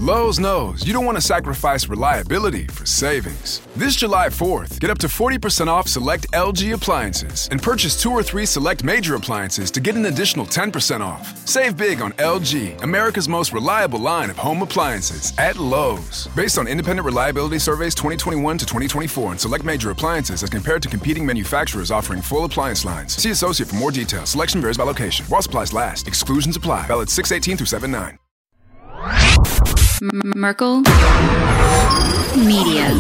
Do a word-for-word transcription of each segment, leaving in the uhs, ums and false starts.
Lowe's knows you don't want to sacrifice reliability for savings. This July fourth, get up to forty percent off select L G appliances and purchase two or three select major appliances to get an additional ten percent off. Save big on L G, America's most reliable line of home appliances at Lowe's. Based on independent reliability surveys twenty twenty-one to twenty twenty-four and select major appliances as compared to competing manufacturers offering full appliance lines. See associate for more details. Selection varies by location. While supplies last. Exclusions apply. Valid six eighteen through seven nine. Merkel Media.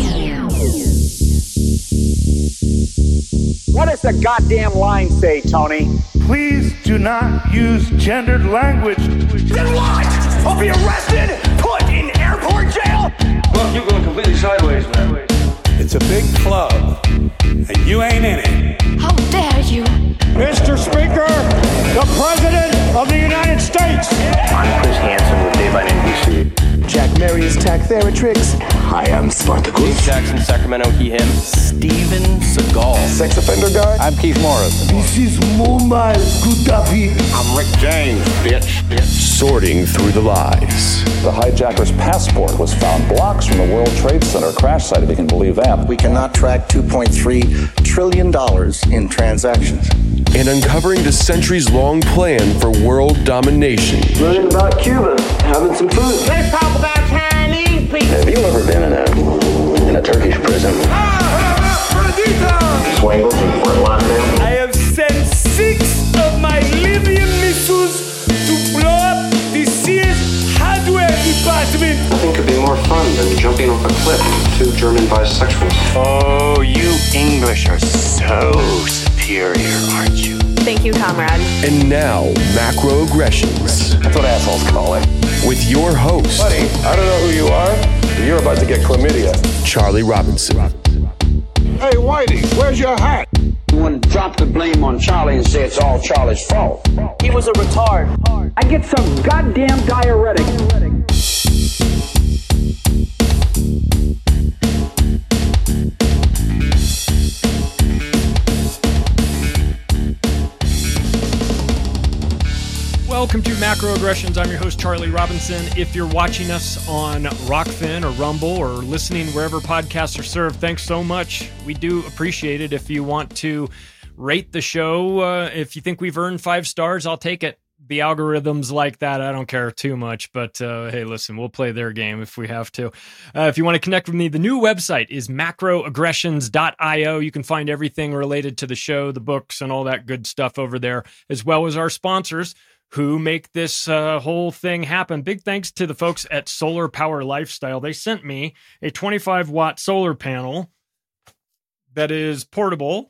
What does the goddamn line say, Tony? Please do not use gendered language. Then what? I'll be arrested, put in airport jail? Well, you're going completely sideways, man. It's a big club, and you ain't in it. How dare you? Mister Speaker, the President of the United States. I'm Chris Hansen with Daylight N B C. Jack Marius Tactheratrix. Hi, I'm Spartacus. Jackson, Sacramento, he, him. Steven Seagal. Sex offender guy. I'm Keith Morris. This is Muammar Gaddafi. I'm Rick James, bitch. bitch. Sorting through the lies. The hijacker's passport was found blocks from the World Trade Center crash site, if you can believe that. We cannot track two point three trillion dollars in transactions. And uncovering the centuries-long plan for world domination. Learning about Cuba, having some food. Let's talk about Chinese people. Have you ever been in a in a Turkish prison? Swangles in Fort Lauderdale. I have sent six of my Libyan missiles to blow up the Sears hardware department. Nothing could be more fun than jumping off a cliff with two German bisexuals. Oh, you English are so superior, aren't you? Thank you, comrade. And now, Macroaggressions. That's what assholes call it. With your host, Buddy, I don't know who you are, but you're about to get chlamydia. Charlie Robinson. Hey, Whitey, where's your hat? You want to drop the blame on Charlie and say it's all Charlie's fault. He was a retard. I get some goddamn diuretic. Welcome to Macroaggressions. I'm your host, Charlie Robinson. If you're watching us on Rockfin or Rumble or listening wherever podcasts are served, thanks so much. We do appreciate it. If you want to rate the show, uh, if you think we've earned five stars, I'll take it. The algorithms like that, I don't care too much, but uh, hey, listen, we'll play their game if we have to. Uh, if you want to connect with me, the new website is macroaggressions dot io. You can find everything related to the show, the books, and all that good stuff over there, as well as our sponsors who make this uh, whole thing happen. Big thanks to the folks at Solar Power Lifestyle. They sent me a twenty-five watt solar panel that is portable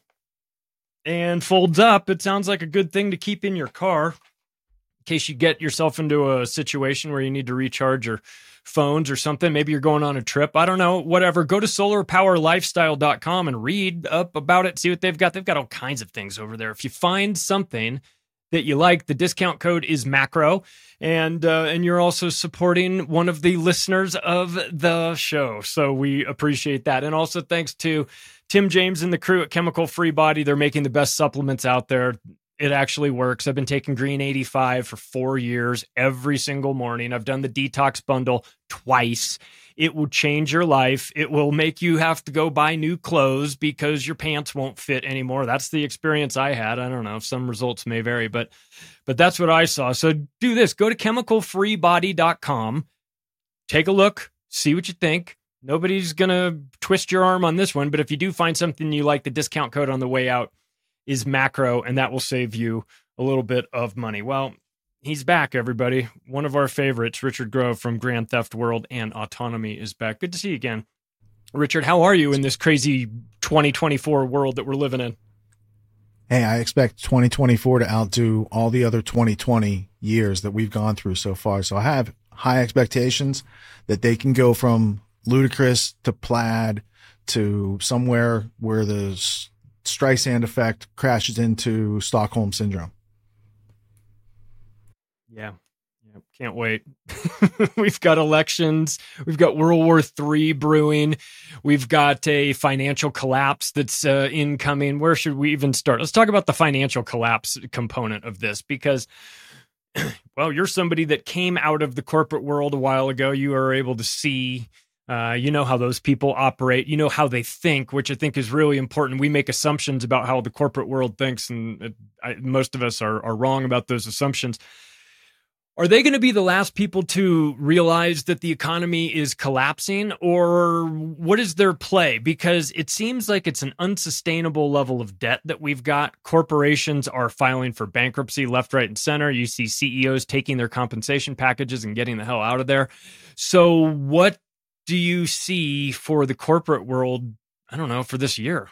and folds up. It sounds like a good thing to keep in your car in case you get yourself into a situation where you need to recharge your phones or something. Maybe you're going on a trip. I don't know, whatever. Go to solar power lifestyle dot com and read up about it. See what they've got. They've got all kinds of things over there. If you find something that you like, the discount code is macro, and uh, and you're also supporting one of the listeners of the show, so we appreciate that. And also thanks to Tim James and the crew at Chemical Free Body. They're making the best supplements out there. It actually works. I've been taking Green eighty-five for four years every single morning. I've done the detox bundle twice. It will change your life. It will make you have to go buy new clothes because your pants won't fit anymore. That's the experience I had. I don't know. Some results may vary, but but that's what I saw. So do this. Go to chemical free body dot com. Take a look. See what you think. Nobody's going to twist your arm on this one, but if you do find something you like, the discount code on the way out is macro, and that will save you a little bit of money. Well, he's back, everybody. One of our favorites, Richard Grove from Grand Theft World and Autonomy, is back. Good to see you again. Richard, how are you in this crazy twenty twenty-four world that we're living in? Hey, I expect twenty twenty-four to outdo all the other twenty twenty years that we've gone through so far. So I have high expectations that they can go from ludicrous to plaid to somewhere where the Streisand effect crashes into Stockholm Syndrome. Yeah. yeah can't wait. We've got elections. We've got World War Three brewing. We've got a financial collapse that's uh, incoming. Where should we even start? Let's talk about the financial collapse component of this, because well, you're somebody that came out of the corporate world a while ago. You are able to see, uh, you know, how those people operate, you know, how they think, which I think is really important. We make assumptions about how the corporate world thinks, and it, I, most of us are, are wrong about those assumptions. Are they going to be the last people to realize that the economy is collapsing, or what is their play? Because it seems like it's an unsustainable level of debt that we've got. Corporations are filing for bankruptcy left, right, and center. You see C E Os taking their compensation packages and getting the hell out of there. So what do you see for the corporate world, I don't know, for this year?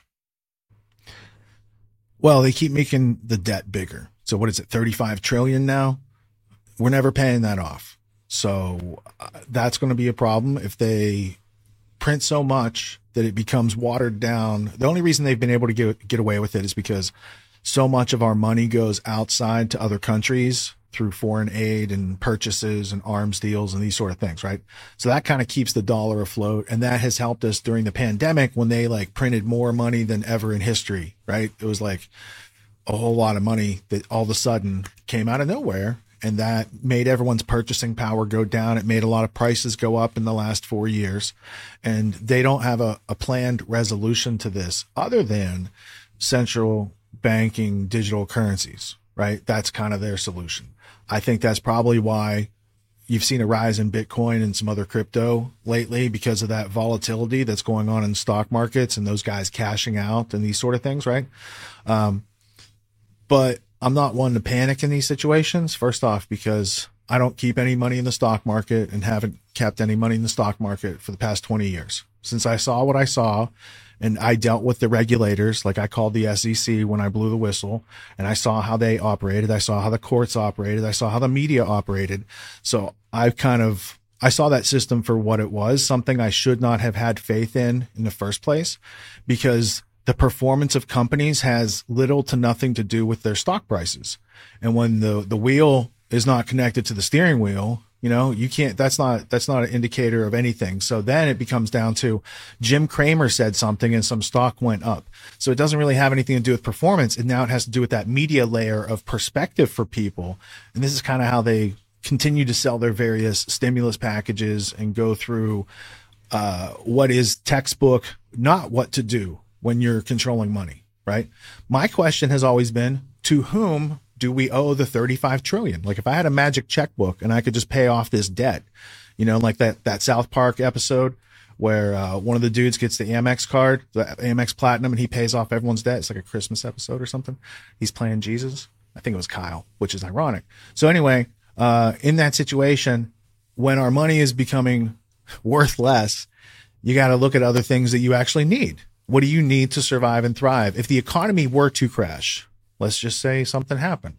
Well, they keep making the debt bigger. So what is it, thirty-five trillion now? We're never paying that off. So uh, that's going to be a problem if they print so much that it becomes watered down. The only reason they've been able to get, get away with it is because so much of our money goes outside to other countries through foreign aid and purchases and arms deals and these sort of things, right? So that kind of keeps the dollar afloat. And that has helped us during the pandemic when they like printed more money than ever in history, right? It was like a whole lot of money that all of a sudden came out of nowhere. And that made everyone's purchasing power go down. It made a lot of prices go up in the last four years. And they don't have a, a planned resolution to this other than central banking digital currencies, right? That's kind of their solution. I think that's probably why you've seen a rise in Bitcoin and some other crypto lately, because of that volatility that's going on in stock markets and those guys cashing out and these sort of things, right? Um, but I'm not one to panic in these situations. First off, because I don't keep any money in the stock market and haven't kept any money in the stock market for the past twenty years. Since I saw what I saw and I dealt with the regulators, like I called the S E C when I blew the whistle, and I saw how they operated. I saw how the courts operated. I saw how the media operated. So I kind of, I saw that system for what it was, something I should not have had faith in in the first place, because the performance of companies has little to nothing to do with their stock prices. And when the, the wheel is not connected to the steering wheel, you know, you can't, that's not, that's not an indicator of anything. So then it becomes down to Jim Cramer said something and some stock went up. So it doesn't really have anything to do with performance. And now it has to do with that media layer of perspective for people. And this is kind of how they continue to sell their various stimulus packages and go through, uh, what is textbook, not what to do when you're controlling money, right? My question has always been, to whom do we owe the thirty-five trillion? Like if I had a magic checkbook and I could just pay off this debt, you know, like that, that South Park episode where uh, one of the dudes gets the Amex card, the Amex Platinum, and he pays off everyone's debt. It's like a Christmas episode or something. He's playing Jesus. I think it was Kyle, which is ironic. So anyway, uh, in that situation, when our money is becoming worth less, you got to look at other things that you actually need. What do you need to survive and thrive? If the economy were to crash, let's just say something happened,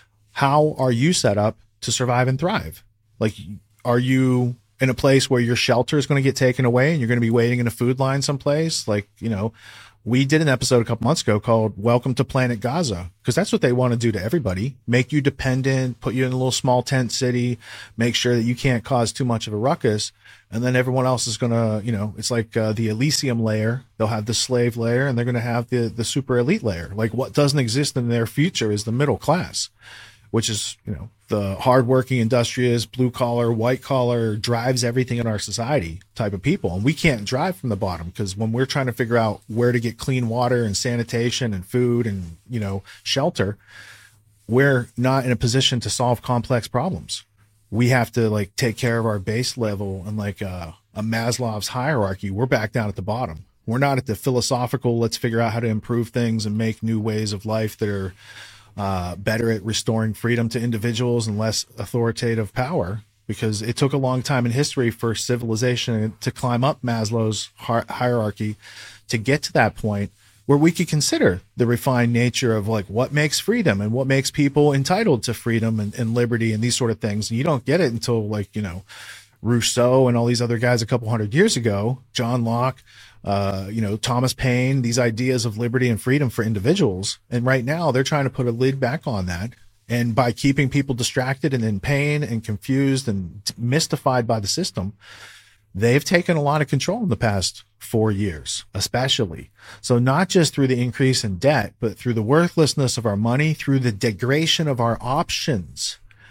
how are you set up to survive and thrive? Like, are you in a place where your shelter is going to get taken away and you're going to be waiting in a food line someplace? Like, you know, we did an episode a couple months ago called Welcome to Planet Gaza, because that's what they want to do to everybody. Make you dependent, put you in a little small tent city, make sure that you can't cause too much of a ruckus. And then everyone else is going to, you know, it's like uh, the Elysium layer. They'll have the slave layer and they're going to have the, the super elite layer. Like what doesn't exist in their future is the middle class, which is, you know, the hardworking, industrious, blue collar, white collar, drives everything in our society type of people. And we can't drive from the bottom, because when we're trying to figure out where to get clean water and sanitation and food and, you know, shelter, we're not in a position to solve complex problems. We have to like take care of our base level and like uh, a Maslow's hierarchy. We're back down at the bottom. We're not at the philosophical, let's figure out how to improve things and make new ways of life that are uh, better at restoring freedom to individuals and less authoritative power, because it took a long time in history for civilization to climb up Maslow's hierarchy to get to that point where we could consider the refined nature of like what makes freedom and what makes people entitled to freedom and, and liberty and these sort of things. And you don't get it until like, you know, Rousseau and all these other guys a couple hundred years ago, John Locke, uh, you know, Thomas Paine, these ideas of liberty and freedom for individuals. And right now they're trying to put a lid back on that. And by keeping people distracted and in pain and confused and mystified by the system, they've taken a lot of control in the past four years, especially. So not just through the increase in debt, but through the worthlessness of our money, through the degradation of our options.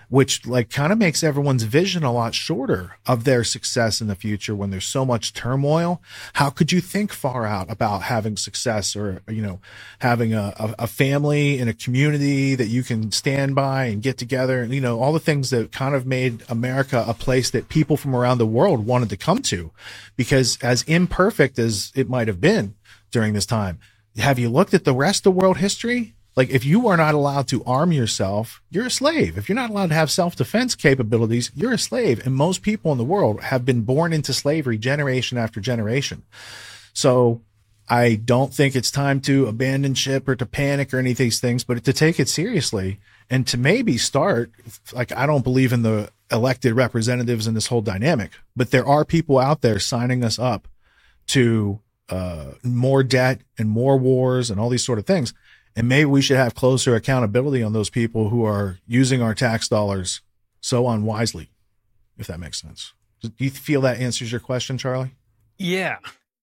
which like kind of makes everyone's vision a lot shorter of their success in the future when there's so much turmoil. How could you think far out about having success or, you know, having a, a, a family and a community that you can stand by and get together and, you know, all the things that kind of made America a place that people from around the world wanted to come to, because as imperfect as it might have been during this time, have you looked at the rest of world history? Like, if you are not allowed to arm yourself, you're a slave. If you're not allowed to have self-defense capabilities, you're a slave. And most people in the world have been born into slavery generation after generation. So I don't think it's time to abandon ship or to panic or any of these things, but to take it seriously and to maybe start, like, I don't believe in the elected representatives in this whole dynamic, but there are people out there signing us up to uh, more debt and more wars and all these sort of things. And maybe we should have closer accountability on those people who are using our tax dollars so unwisely, if that makes sense. Do you feel that answers your question, Charlie? Yeah.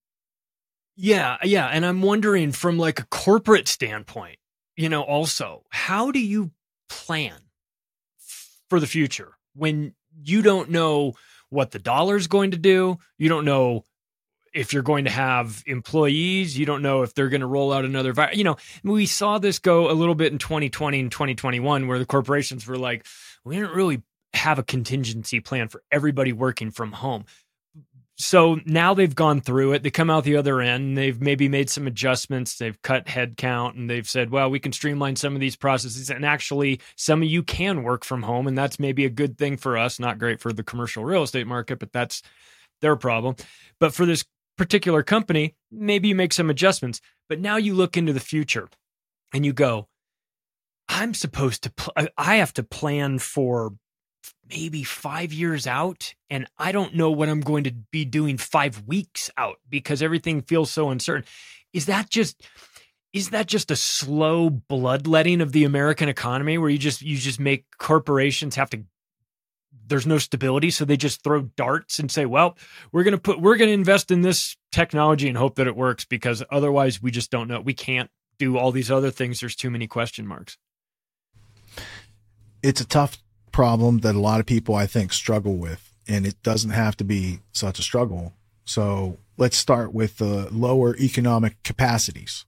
Yeah. Yeah. And I'm wondering from like a corporate standpoint, you know, also, how do you plan for the future when you don't know what the dollar's going to do? You don't know if you're going to have employees, you don't know if they're going to roll out another virus. You know, we saw this go a little bit in twenty twenty and twenty twenty-one, where the corporations were like, we didn't really have a contingency plan for everybody working from home. So now they've gone through it. They come out the other end. They've maybe made some adjustments. They've cut headcount and they've said, well, we can streamline some of these processes. And actually, some of you can work from home. And that's maybe a good thing for us. Not great for the commercial real estate market, but that's their problem. But for this particular company, maybe you make some adjustments, but now you look into the future and you go, I'm supposed to, pl- I have to plan for maybe five years out. And I don't know what I'm going to be doing five weeks out because everything feels so uncertain. Is that just, is that just a slow bloodletting of the American economy where you just, you just make corporations have to, there's no stability. So they just throw darts and say, well, we're going to put, we're going to invest in this technology and hope that it works because otherwise we just don't know. We can't do all these other things. There's too many question marks. It's a tough problem that a lot of people, I think, struggle with, and it doesn't have to be such a struggle. So let's start with the lower economic capacities.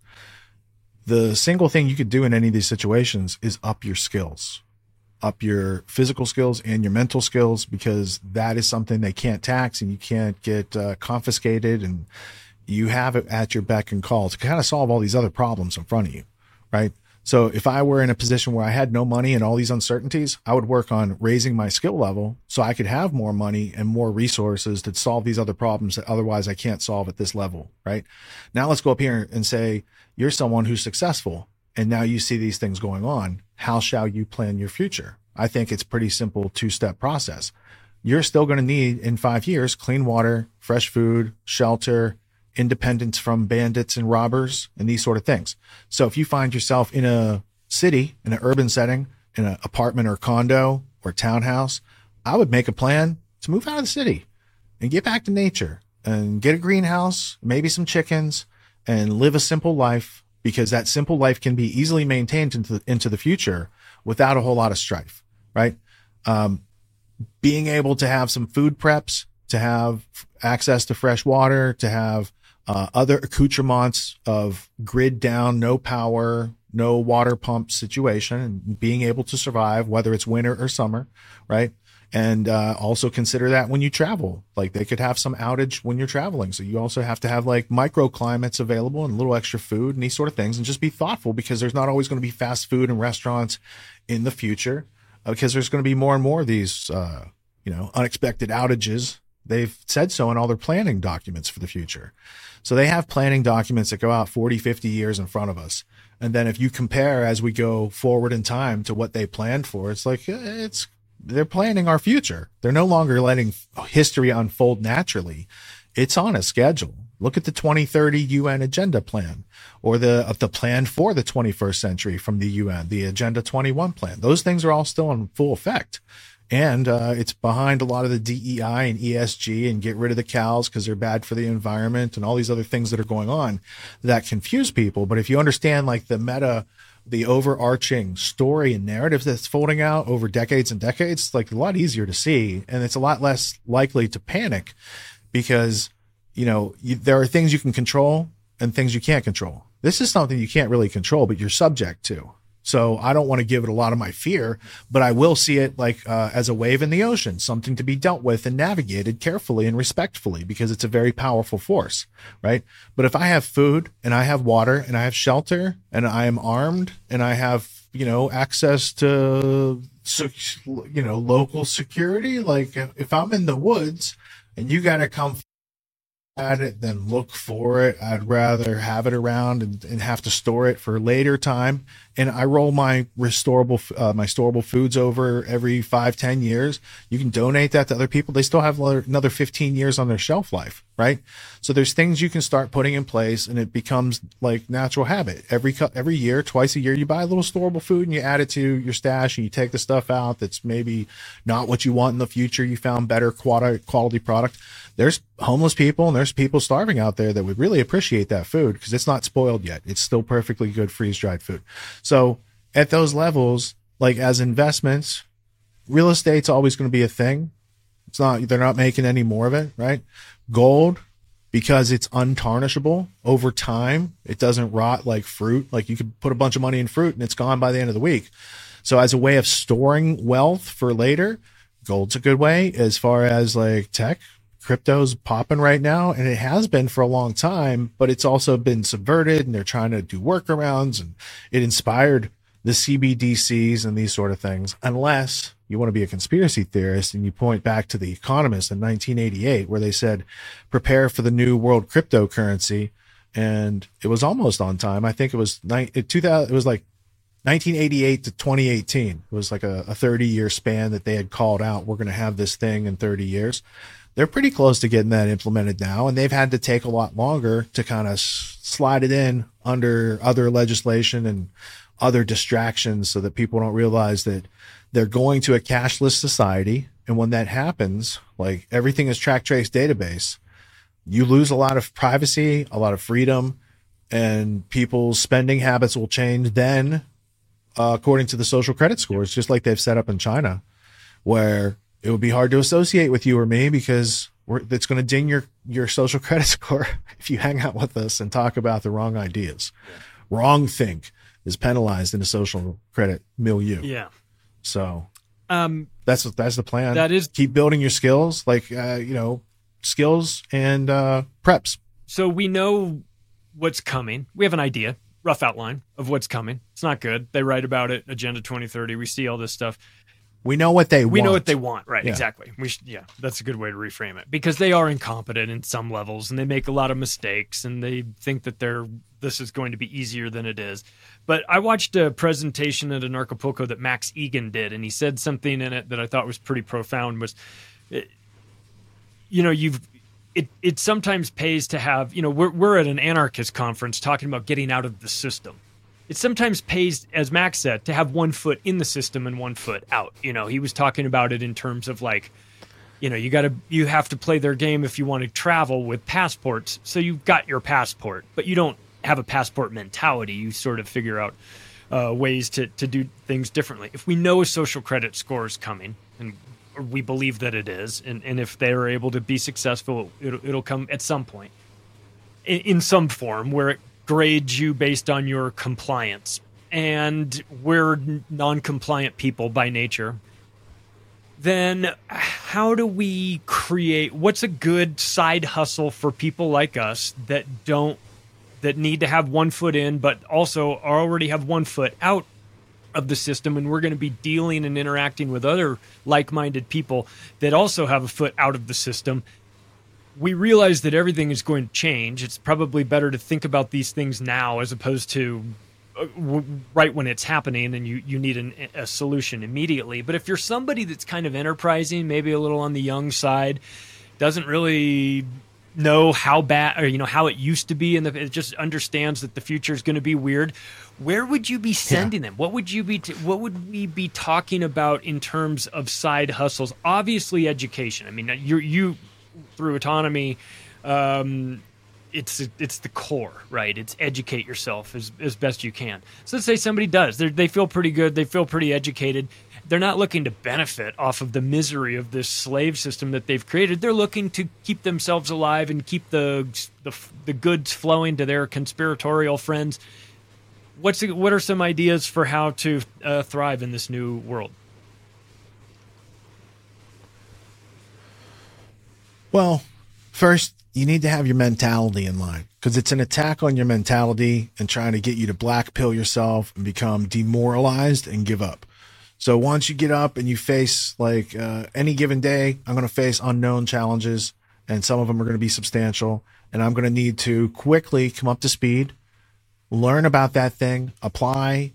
The single thing you could do in any of these situations is up your skills. Up your physical skills and your mental skills, because that is something they can't tax and you can't get uh, confiscated, and you have it at your beck and call to kind of solve all these other problems in front of you, right? So if I were in a position where I had no money and all these uncertainties, I would work on raising my skill level so I could have more money and more resources to solve these other problems that otherwise I can't solve at this level, right? Now let's go up here and say you're someone who's successful and now you see these things going on. How shall you plan your future? I think it's pretty simple two-step process. You're still going to need in five years, clean water, fresh food, shelter, independence from bandits and robbers, and these sort of things. So if you find yourself in a city, in an urban setting, in an apartment or condo or townhouse, I would make a plan to move out of the city and get back to nature and get a greenhouse, maybe some chickens, and live a simple life, because that simple life can be easily maintained into the, into the future without a whole lot of strife, right? Um, being able to have some food preps, to have access to fresh water, to have uh, other accoutrements of grid down, no power, no water pump situation, and being able to survive, whether it's winter or summer, right? And uh, also consider that when you travel, like they could have some outage when you're traveling. So you also have to have like microclimates available and a little extra food and these sort of things, and just be thoughtful, because there's not always going to be fast food and restaurants in the future, uh, because there's going to be more and more of these, uh, you know, unexpected outages. They've said so in all their planning documents for the future. So they have planning documents that go out forty, fifty years in front of us. And then if you compare as we go forward in time to what they planned for, it's like, it's, they're planning our future. They're no longer letting history unfold naturally. It's on a schedule. Look at the twenty thirty U N agenda plan, or the uh, the plan for the twenty-first century from the U N, the Agenda twenty-one plan. Those things are all still in full effect. And uh, it's behind a lot of the D E I and E S G and get rid of the cows because they're bad for the environment and all these other things that are going on that confuse people. But if you understand like the meta, the overarching story and narrative that's folding out over decades and decades, it's like a lot easier to see. And it's a lot less likely to panic because, you know, you, there are things you can control and things you can't control. This is something you can't really control, but you're subject to. So I don't want to give it a lot of my fear, but I will see it like uh, as a wave in the ocean, something to be dealt with and navigated carefully and respectfully because it's a very powerful force, right? But if I have food and I have water and I have shelter and I am armed and I have, you know, access to, you know, local security, like if I'm in the woods and you got to come at it than look for it. I'd rather have it around and, and have to store it for later time. And I roll my restorable, uh, my storable foods over every five, ten years. You can donate that to other people. They still have another fifteen years on their shelf life, right? So there's things you can start putting in place and it becomes like natural habit. Every, every year, twice a year, you buy a little storable food and you add it to your stash and you take the stuff out that's maybe not what you want in the future. You found better quality, quality product. There's homeless people and there's people starving out there that would really appreciate that food because it's not spoiled yet. It's still perfectly good freeze-dried food. So at those levels, like as investments, real estate's always going to be a thing. It's not, they're not making any more of it, right? Gold, because it's untarnishable over time. It doesn't rot like fruit. Like you could put a bunch of money in fruit and it's gone by the end of the week. So as a way of storing wealth for later, gold's a good way. As far as like tech, crypto's popping right now, and it has been for a long time, but it's also been subverted and they're trying to do workarounds, and it inspired the C B D Cs and these sort of things. Unless you want to be a conspiracy theorist and you point back to The Economist in nineteen eighty-eight, where they said, prepare for the new world cryptocurrency. And it was almost on time. I think it was nine, it, two thousand, it was like nineteen eighty-eight to twenty eighteen. It was like a, a thirty year span that they had called out. We're going to have this thing in thirty years. They're pretty close to getting that implemented now, and they've had to take a lot longer to kind of s- slide it in under other legislation and other distractions so that people don't realize that they're going to a cashless society. And when that happens, like everything is track trace database, you lose a lot of privacy, a lot of freedom, and people's spending habits will change then, uh, according to the social credit scores, just like they've set up in China, where it would be hard to associate with you or me because we're, it's going to ding your, your social credit score if you hang out with us and talk about the wrong ideas. Yeah. Wrong think is penalized in a social credit milieu. Yeah. So um, that's, that's the plan. That is, keep building your skills, like, uh, you know, skills and uh, preps. So we know what's coming. We have an idea, rough outline of what's coming. It's not good. They write about it, Agenda twenty thirty. We see all this stuff. We know what they we want. know what they want, right? Yeah. Exactly. We sh- yeah, that's a good way to reframe it because they are incompetent in some levels and they make a lot of mistakes and they think that they're this is going to be easier than it is. But I watched a presentation at Anarchapulco that Max Egan did, and he said something in it that I thought was pretty profound. Was it, you know you've it it sometimes pays to have you know we're we're at an anarchist conference talking about getting out of the system. It sometimes pays, as Max said, to have one foot in the system and one foot out. You know, he was talking about it in terms of like, you know, you got to, you have to play their game if you want to travel with passports. So you've got your passport, but you don't have a passport mentality. You sort of figure out uh, ways to, to do things differently. If we know a social credit score is coming, and we believe that it is, and, and if they're able to be successful, it'll, it'll come at some point in, in some form where it grades you based on your compliance, and we're non-compliant people by nature, then how do we create, what's a good side hustle for people like us that don't, that need to have one foot in, but also already have one foot out of the system, and we're going to be dealing and interacting with other like-minded people that also have a foot out of the system. We realize that everything is going to change. It's probably better to think about these things now as opposed to uh, w- right when it's happening and you, you need an, a solution immediately. But if you're somebody that's kind of enterprising, maybe a little on the young side, doesn't really know how bad, or you know how it used to be, and the, it just understands that the future is going to be weird. Where would you be sending yeah. them? What would you be? T- what would we be talking about in terms of side hustles? Obviously, education. I mean, you you through autonomy, um, it's it's the core, right? It's educate yourself as as best you can. So let's say somebody does. They they feel pretty good. They feel pretty educated. They're not looking to benefit off of the misery of this slave system that they've created. They're looking to keep themselves alive and keep the the, the goods flowing to their conspiratorial friends. What's what are some ideas for how to uh, thrive in this new world? Well, first, you need to have your mentality in line, because it's an attack on your mentality and trying to get you to black pill yourself and become demoralized and give up. So once you get up and you face, like, uh, any given day, I'm going to face unknown challenges, and some of them are going to be substantial, and I'm going to need to quickly come up to speed, learn about that thing, apply,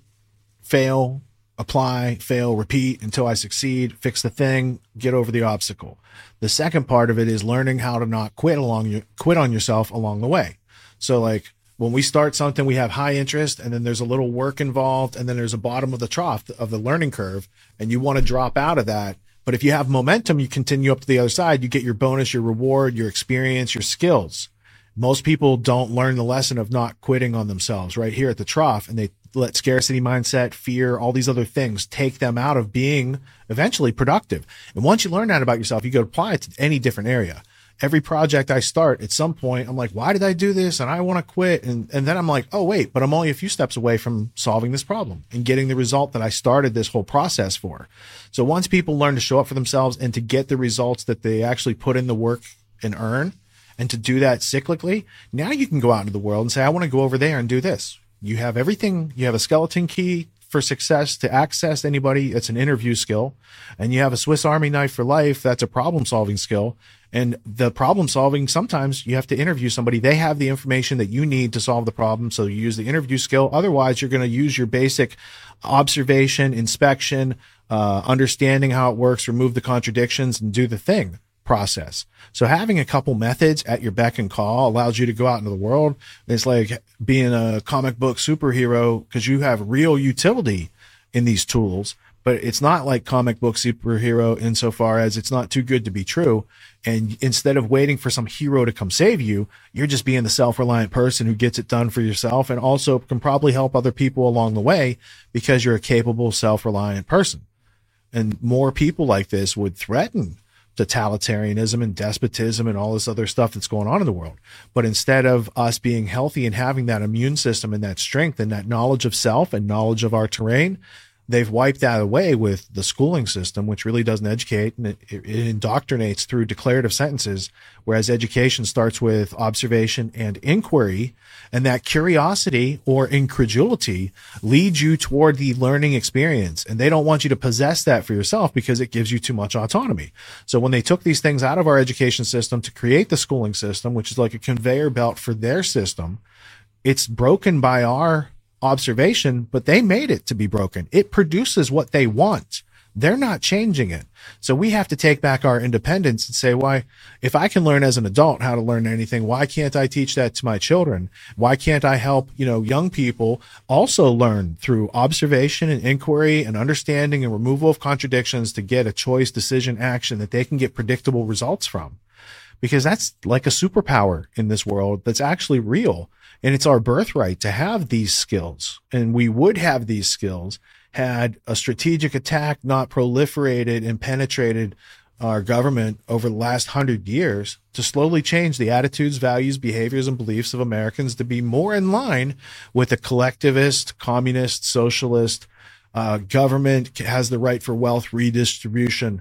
fail, apply, fail, repeat until I succeed, fix the thing, get over the obstacle. The second part of it is learning how to not quit along your, quit on yourself along the way. So like, when we start something, we have high interest, and then there's a little work involved, and then there's a bottom of the trough of the learning curve, and you want to drop out of that. But if you have momentum, you continue up to the other side, you get your bonus, your reward, your experience, your skills. Most people don't learn the lesson of not quitting on themselves right here at the trough, and they let scarcity mindset, fear, all these other things take them out of being eventually productive. And once you learn that about yourself, you go apply it to any different area. Every project I start, at some point, I'm like, why did I do this? And I want to quit. And, and then I'm like, oh, wait, but I'm only a few steps away from solving this problem and getting the result that I started this whole process for. So once people learn to show up for themselves and to get the results that they actually put in the work and earn, and to do that cyclically, now you can go out into the world and say, I want to go over there and do this. You have everything. You have a skeleton key for success to access anybody. It's an interview skill. And you have a Swiss Army knife for life. That's a problem solving skill. And the problem solving, sometimes you have to interview somebody. They have the information that you need to solve the problem. So you use the interview skill. Otherwise, you're going to use your basic observation, inspection, uh, understanding how it works, remove the contradictions, and do the thing process. So having a couple methods at your beck and call allows you to go out into the world. It's like being a comic book superhero, because you have real utility in these tools, but it's not like comic book superhero insofar as it's not too good to be true. And instead of waiting for some hero to come save you, you're just being the self-reliant person who gets it done for yourself, and also can probably help other people along the way because you're a capable, self-reliant person. And more people like this would threaten totalitarianism and despotism and all this other stuff that's going on in the world. But instead of us being healthy and having that immune system and that strength and that knowledge of self and knowledge of our terrain, they've wiped that away with the schooling system, which really doesn't educate, and it, it indoctrinates through declarative sentences, whereas education starts with observation and inquiry. And that curiosity or incredulity leads you toward the learning experience. And they don't want you to possess that for yourself because it gives you too much autonomy. So when they took these things out of our education system to create the schooling system, which is like a conveyor belt for their system, it's broken by our observation, but they made it to be broken. It produces what they want. They're not changing it. So we have to take back our independence and say, why, if I can learn as an adult how to learn anything, why can't I teach that to my children? Why can't I help, you know, young people also learn through observation and inquiry and understanding and removal of contradictions to get a choice, decision, action that they can get predictable results from? Because that's like a superpower in this world that's actually real. And it's our birthright to have these skills. And we would have these skills had a strategic attack not proliferated and penetrated our government over the last hundred years to slowly change the attitudes, values, behaviors, and beliefs of Americans to be more in line with a collectivist, communist, socialist uh, government has the right for wealth redistribution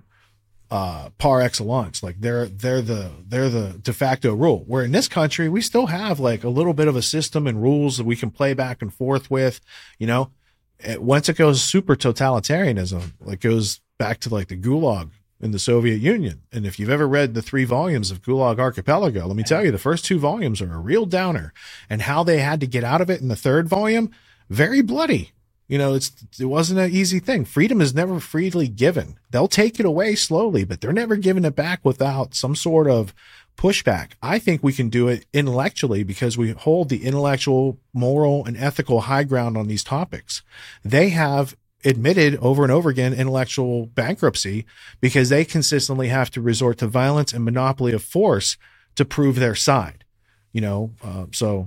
uh, par excellence. Like they're, they're the, they're the de facto rule. Where in this country, we still have like a little bit of a system and rules that we can play back and forth with, you know. Once it goes super totalitarianism, it goes back to like the Gulag in the Soviet Union. And if you've ever read the three volumes of Gulag Archipelago, let me tell you, the first two volumes are a real downer. And how they had to get out of it in the third volume, very bloody. You know, it's, it wasn't an easy thing. Freedom is never freely given. They'll take it away slowly, but they're never giving it back without some sort of pushback. I think we can do it intellectually because we hold the intellectual, moral, and ethical high ground on these topics. They have admitted over and over again intellectual bankruptcy because they consistently have to resort to violence and monopoly of force to prove their side. You know, uh, so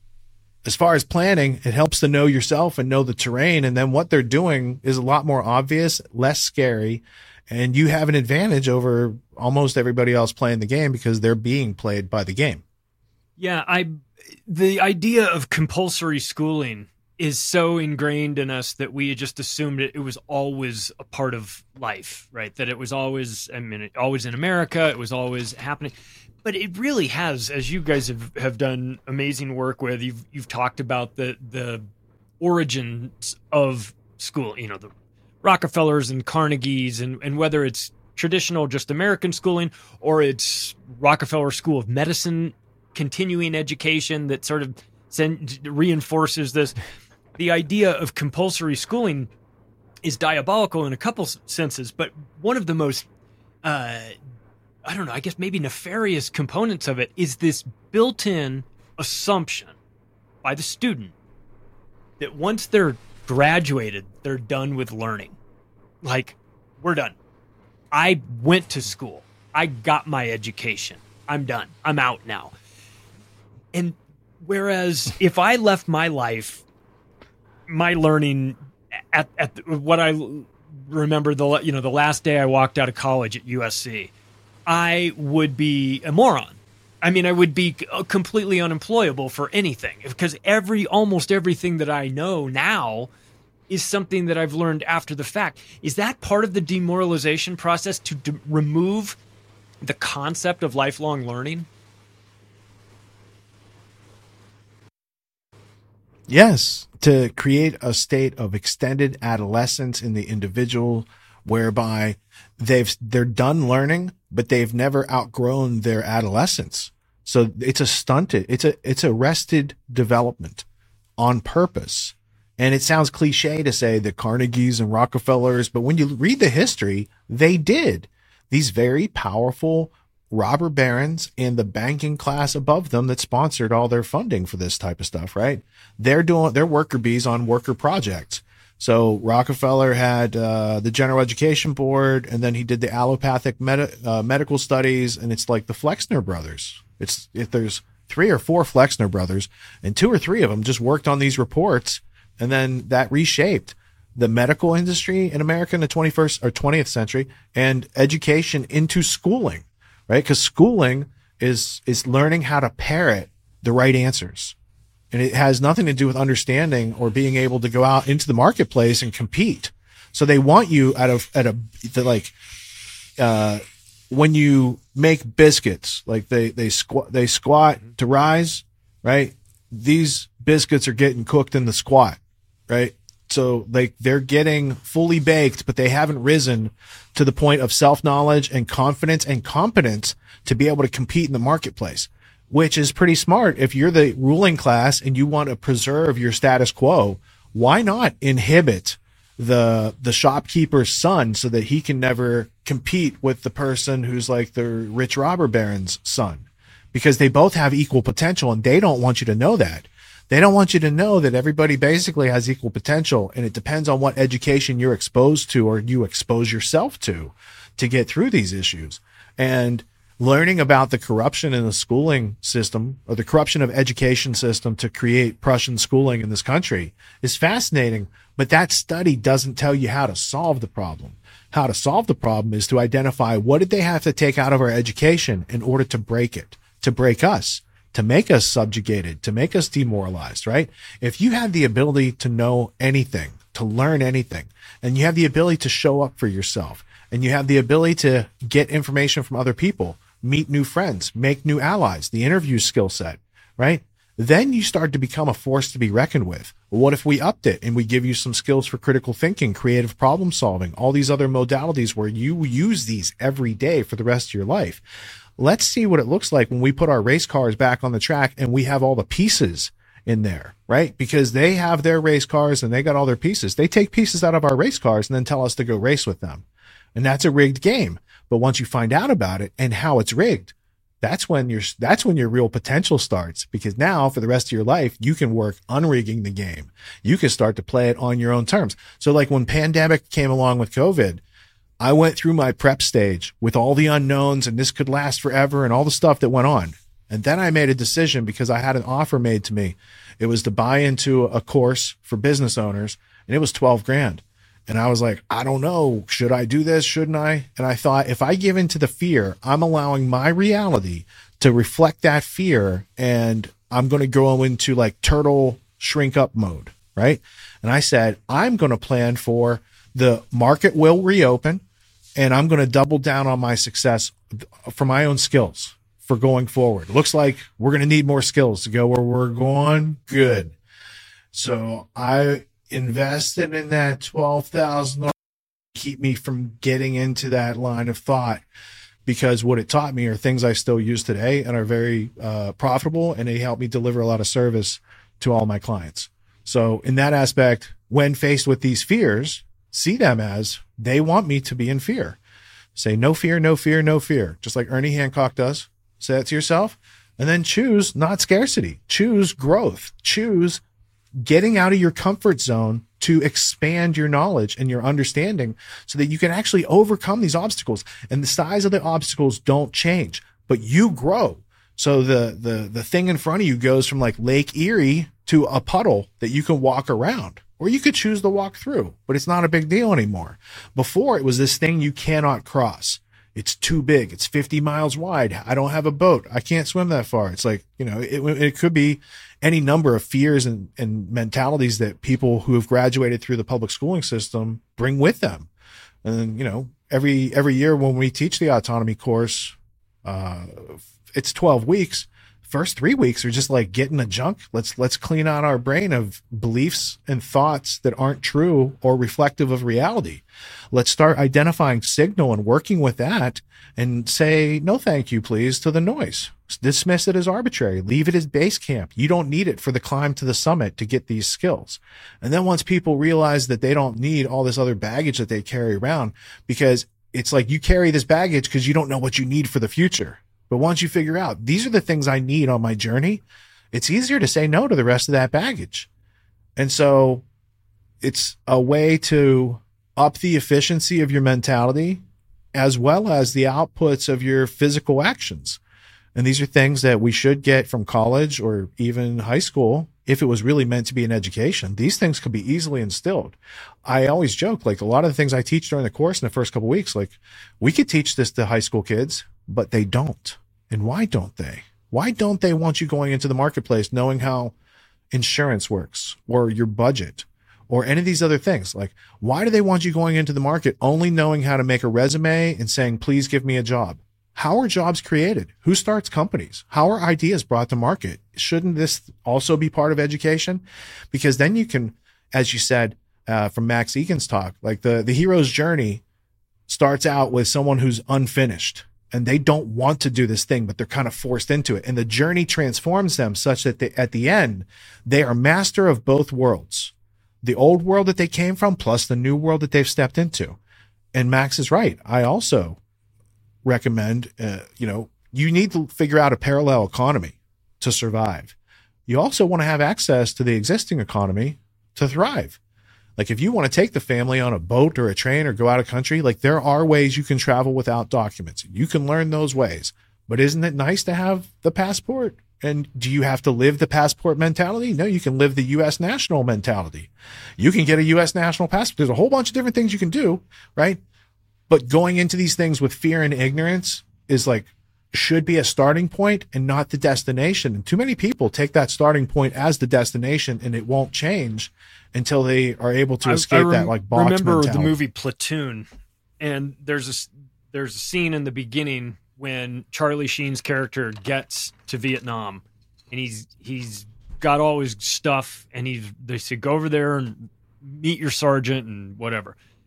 as far as planning, it helps to know yourself and know the terrain. And then what they're doing is a lot more obvious, less scary. And you have an advantage over almost everybody else playing the game because they're being played by the game. Yeah, I the idea of compulsory schooling is so ingrained in us that we just assumed it, it was always a part of life, right? That it was always, I mean, it, always in America, it was always happening. But it really has, as you guys have, have done amazing work with. You've you've talked about the the origins of school, you know, the Rockefellers and Carnegies, and, and whether it's traditional, just American schooling, or it's Rockefeller School of Medicine, continuing education that sort of send, reinforces this. The idea of compulsory schooling is diabolical in a couple senses, but one of the most uh, I don't know, I guess maybe nefarious components of it is this built-in assumption by the student that once they're graduated, they're done with learning. Like, we're done. I went to school. I got my education. I'm done. I'm out now. And whereas if I left my life, my learning at, at the, what I remember, the you know the last day I walked out of college at U S C, I would be a moron. I mean, I would be completely unemployable for anything because every, almost everything that I know now is something that I've learned after the fact. Is that part of the demoralization process to de- remove the concept of lifelong learning? Yes, to create a state of extended adolescence in the individual whereby they've, they're done learning, but they've never outgrown their adolescence. So it's a stunted, it's a, it's arrested development on purpose. And it sounds cliche to say the Carnegies and Rockefellers, but when you read the history, they did. These very powerful robber barons and the banking class above them that sponsored all their funding for this type of stuff, right? They're doing, they're worker bees on worker projects. So Rockefeller had uh, the General Education Board, and then he did the allopathic med- uh, medical studies, and it's like the Flexner brothers. It's if there's three or four Flexner brothers, and two or three of them just worked on these reports, and then that reshaped the medical industry in America in the twenty-first or twentieth century and education into schooling, right? Because schooling is is learning how to parrot the right answers. And it has nothing to do with understanding or being able to go out into the marketplace and compete. So they want you at a, at a, the, like, uh, when you make biscuits, like they, they squat, they squat to rise, right? These biscuits are getting cooked in the squat, right? So like they're getting fully baked, but they haven't risen to the point of self-knowledge and confidence and competence to be able to compete in the marketplace, which is pretty smart. If you're the ruling class and you want to preserve your status quo, why not inhibit the the shopkeeper's son so that he can never compete with the person who's like the rich robber baron's son? Because they both have equal potential, and they don't want you to know that. They don't want you to know that everybody basically has equal potential, and it depends on what education you're exposed to or you expose yourself to to get through these issues. And learning about the corruption in the schooling system or the corruption of education system to create Prussian schooling in this country is fascinating, but that study doesn't tell you how to solve the problem. How to solve the problem is to identify what did they have to take out of our education in order to break it, to break us, to make us subjugated, to make us demoralized, right? If you have the ability to know anything, to learn anything, and you have the ability to show up for yourself, and you have the ability to get information from other people, meet new friends, make new allies, the interview skill set, right? Then you start to become a force to be reckoned with. Well, what if we upped it and we give you some skills for critical thinking, creative problem solving, all these other modalities where you use these every day for the rest of your life? Let's see what it looks like when we put our race cars back on the track and we have all the pieces in there, right? Because they have their race cars and they got all their pieces. They take pieces out of our race cars and then tell us to go race with them. And that's a rigged game. But once you find out about it and how it's rigged, that's when your that's when your real potential starts, because now for the rest of your life, you can work unrigging the game. You can start to play it on your own terms. So like when pandemic came along with COVID, I went through my prep stage with all the unknowns and this could last forever and all the stuff that went on. And then I made a decision because I had an offer made to me. It was to buy into a course for business owners and it was twelve grand. And I was like, I don't know. Should I do this? Shouldn't I? And I thought, if I give into the fear, I'm allowing my reality to reflect that fear. And I'm going to go into like turtle shrink up mode. Right. And I said, I'm going to plan for the market will reopen and I'm going to double down on my success for my own skills for going forward. It looks like we're going to need more skills to go where we're going. Good. So I invested in that twelve thousand dollars to keep me from getting into that line of thought, because what it taught me are things I still use today and are very uh, profitable, and they help me deliver a lot of service to all my clients. So in that aspect, when faced with these fears, see them as they want me to be in fear. Say no fear, no fear, no fear, just like Ernie Hancock does. Say that to yourself, and then choose not scarcity, choose growth, choose getting out of your comfort zone to expand your knowledge and your understanding so that you can actually overcome these obstacles. And the size of the obstacles don't change, but you grow. So the, the, the thing in front of you goes from like Lake Erie to a puddle that you can walk around, or you could choose to walk through, but it's not a big deal anymore. Before, it was this thing you cannot cross. It's too big. It's fifty miles wide. I don't have a boat. I can't swim that far. It's like, you know, it, it could be any number of fears and, and mentalities that people who have graduated through the public schooling system bring with them. And, you know, every, every year when we teach the autonomy course, uh, it's twelve weeks. First three weeks are just like getting the junk. Let's, let's clean out our brain of beliefs and thoughts that aren't true or reflective of reality. Let's start identifying signal and working with that and say, no, thank you, please, to the noise. Dismiss it as arbitrary. Leave it as base camp. You don't need it for the climb to the summit to get these skills. And then once people realize that they don't need all this other baggage that they carry around, because it's like you carry this baggage because you don't know what you need for the future. But once you figure out these are the things I need on my journey, it's easier to say no to the rest of that baggage. And so it's a way to up the efficiency of your mentality as well as the outputs of your physical actions. And these are things that we should get from college or even high school. If it was really meant to be an education, these things could be easily instilled. I always joke, like a lot of the things I teach during the course in the first couple of weeks, like we could teach this to high school kids, but they don't. And why don't they? Why don't they want you going into the marketplace knowing how insurance works or your budget or any of these other things? Like, why do they want you going into the market only knowing how to make a resume and saying, please give me a job? How are jobs created? Who starts companies? How are ideas brought to market? Shouldn't this also be part of education? Because then you can, as you said, uh, from Max Egan's talk, like the, the hero's journey starts out with someone who's unfinished. And they don't want to do this thing, but they're kind of forced into it. And the journey transforms them such that they, at the end, they are master of both worlds, the old world that they came from, plus the new world that they've stepped into. And Max is right. I also recommend, uh, you know, you need to figure out a parallel economy to survive. You also want to have access to the existing economy to thrive. Like if you want to take the family on a boat or a train or go out of country, like there are ways you can travel without documents. You can learn those ways, but isn't it nice to have the passport? And do you have to live the passport mentality? No, you can live the U S national mentality. You can get a U S national passport. There's a whole bunch of different things you can do, right? But going into these things with fear and ignorance is like, should be a starting point and not the destination. And too many people take that starting point as the destination and it won't change until they are able to escape I, I rem- that like box remember mentality. The movie Platoon, and there's a, there's a scene in the beginning when Charlie Sheen's character gets to Vietnam and he's, he's got all his stuff and he's, they say, go over there and meet your sergeant and whatever.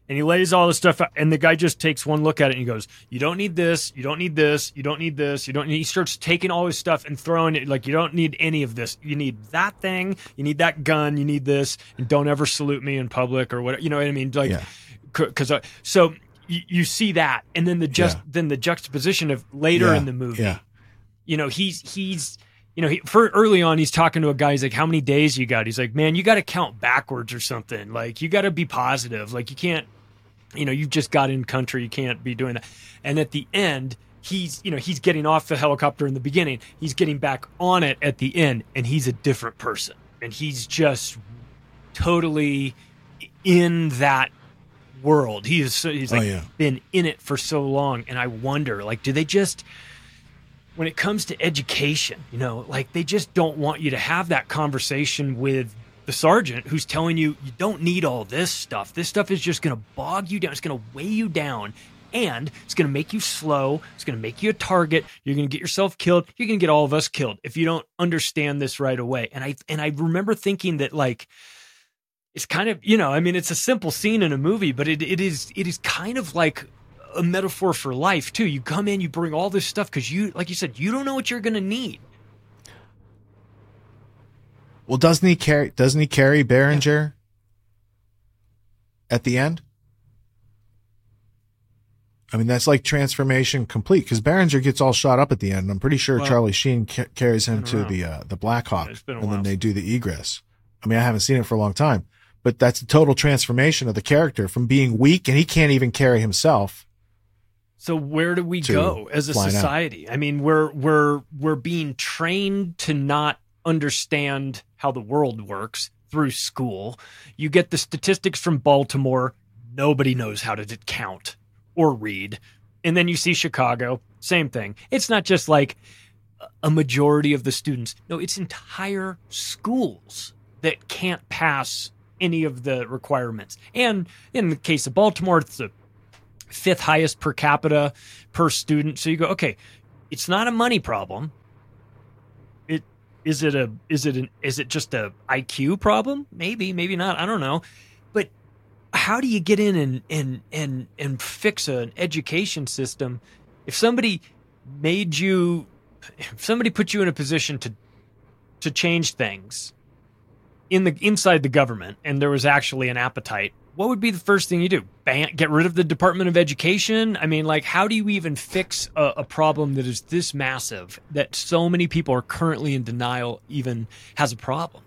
And he lays all this stuff out, and the guy just takes one look at it and he goes, you don't need this, you don't need this, you don't need this, you don't need, he starts taking all his stuff and throwing it, like, you don't need any of this. You need that thing, you need that gun, you need this, and don't ever salute me in public or whatever, you know what I mean? Like, Yeah. cause, uh, so you, you see that, and then the just, Yeah. then the juxtaposition of later Yeah. in the movie, Yeah. you know, he's, he's, you know, he, for early on, he's talking to a guy. He's like, how many days you got? He's like, man, you got to count backwards or something. Like, you got to be positive. Like, you can't, you know, you've just got in country. You can't be doing that. And at the end, he's, you know, he's getting off the helicopter in the beginning. He's getting back on it at the end, and he's a different person. And he's just totally in that world. He is, he's like Oh, yeah. been in it for so long. And I wonder, like, do they just, when it comes to education, you know, like, they just don't want you to have that conversation with the sergeant who's telling you, you don't need all this stuff. This stuff is just going to bog you down. It's going to weigh you down, and it's going to make you slow. It's going to make you a target. You're going to get yourself killed. You're going to get all of us killed if you don't understand this right away. And I, and I remember thinking that, like, it's kind of, you know, I mean, it's a simple scene in a movie, but it, it is, it is kind of like a metaphor for life too. You come in, you bring all this stuff because you, like you said, you don't know what you're going to need. Well, doesn't he carry? Doesn't he carry Berenger at the end? I mean, that's like transformation complete, because Berenger gets all shot up at the end. I'm pretty sure Well, Charlie Sheen ca- carries him to around. the uh, the Black Hawk, Yeah, it's been a and while. then they do the egress. I mean, I haven't seen it for a long time, but that's a total transformation of the character from being weak, and he can't even carry himself. So where do we To go as a fly now. society? I mean, we're we're we're being trained to not understand how the world works through school. You get the statistics from Baltimore. Nobody knows how to count or read. And then you see Chicago, same thing. It's not just like a majority of the students. No, it's entire schools that can't pass any of the requirements. And in the case of Baltimore, it's the fifth highest per capita per student. So you go, okay, it's not a money problem. It is it a is it an is it just a I Q problem? Maybe, maybe not. I don't know. But how do you get in and and and and fix an education system if somebody made you if somebody put you in a position to to change things in the inside the government, and there was actually an appetite? What would be the first thing you do? Ban, get rid of the Department of Education? I mean, like, how do you even fix a, a problem that is this massive, that so many people are currently in denial even has a problem?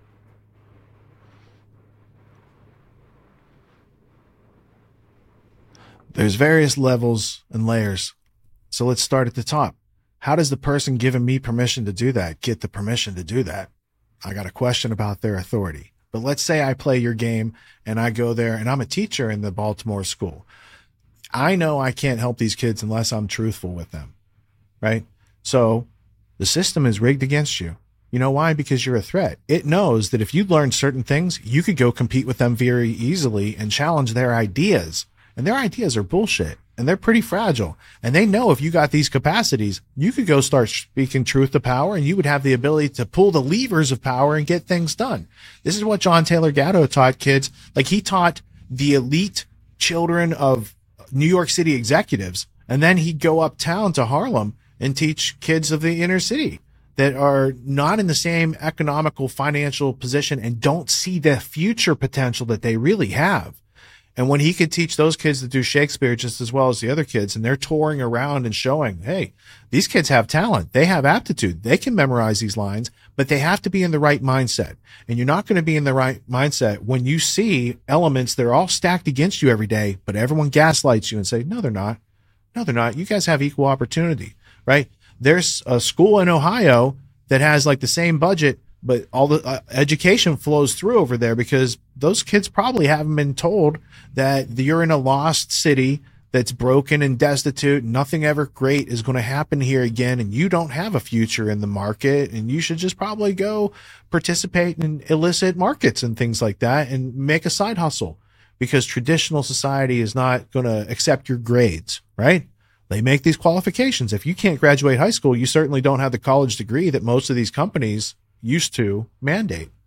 There's various levels and layers. So let's start at the top. How does the person giving me permission to do that get the permission to do that? I got a question about their authority. But let's say I play your game and I go there and I'm a teacher in the Baltimore school. I know I can't help these kids unless I'm truthful with them, right? So the system is rigged against you. You know why? Because you're a threat. It knows that if you learn certain things, you could go compete with them very easily and challenge their ideas. And their ideas are bullshit, and they're pretty fragile. And they know if you got these capacities, you could go start speaking truth to power, and you would have the ability to pull the levers of power and get things done. This is what John Taylor Gatto taught kids. Like, he taught the elite children of New York City executives, and then he'd go uptown to Harlem and teach kids of the inner city that are not in the same economical, financial position and don't see the future potential that they really have. And when he could teach those kids to do Shakespeare just as well as the other kids, and they're touring around and showing, hey, these kids have talent. They have aptitude. They can memorize these lines, but they have to be in the right mindset. And you're not going to be in the right mindset when you see elements that are all stacked against you every day, but everyone gaslights you and say, no, they're not. No, they're not. You guys have equal opportunity, right? There's a school in Ohio that has like the same budget, but all the uh, education flows through over there because those kids probably haven't been told that you're in a lost city that's broken and destitute. Nothing ever great is going to happen here again, and you don't have a future in the market, and you should just probably go participate in illicit markets and things like that and make a side hustle, because traditional society is not going to accept your grades, right? They make these qualifications. If you can't graduate high school, you certainly don't have the college degree that most of these companies used to mandate,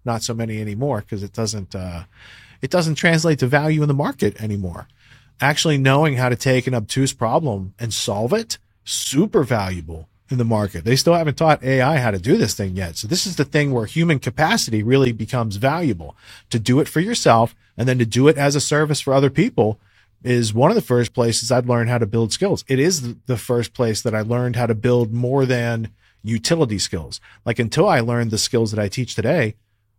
not so many anymore because it doesn't, uh, it doesn't translate to value in the market anymore. Actually knowing how to take an obtuse problem and solve it, super valuable in the market. They still haven't taught A I how to do this thing yet. So this is the thing where human capacity really becomes valuable. To do it for yourself and then to do it as a service for other people is one of the first places I've learned how to build skills. It is the first place that I learned how to build more than utility skills. Like until I learned the skills that I teach today,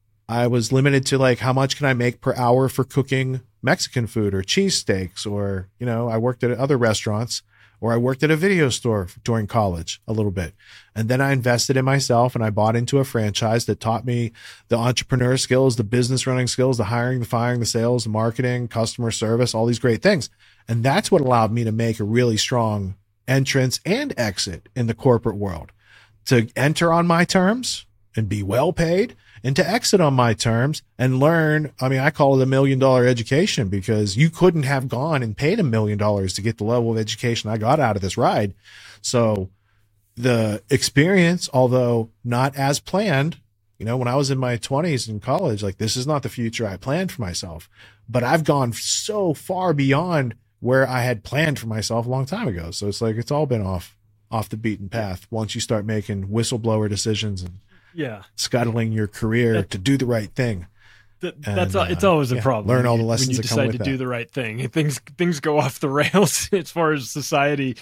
I was limited to like, how much can I make per hour for cooking Mexican food or cheesesteaks? Or, you know, I worked at other restaurants, or I worked at a video store during college a little bit. And then I invested in myself and I bought into a franchise that taught me the entrepreneur skills, the business running skills, the hiring, the firing, the sales, the marketing, customer service, all these great things. And that's what allowed me to make a really strong entrance and exit in the corporate world, to enter on my terms and be well paid, and to exit on my terms and learn. I mean, I call it a million dollar education, because you couldn't have gone and paid a million dollars to get the level of education I got out of this ride. So the experience, although not as planned, you know, when I was in my twenties in college, like this is not the future I planned for myself, but I've gone so far beyond where I had planned for myself a long time ago. So it's like, it's all been off, off the beaten path once you start making whistleblower decisions and yeah, scuttling your career that, to do the right thing. That, that's and, uh, it's always a yeah, problem. Learn all the lessons when you that decide come with to that. do the right thing. Things things go off the rails as far as society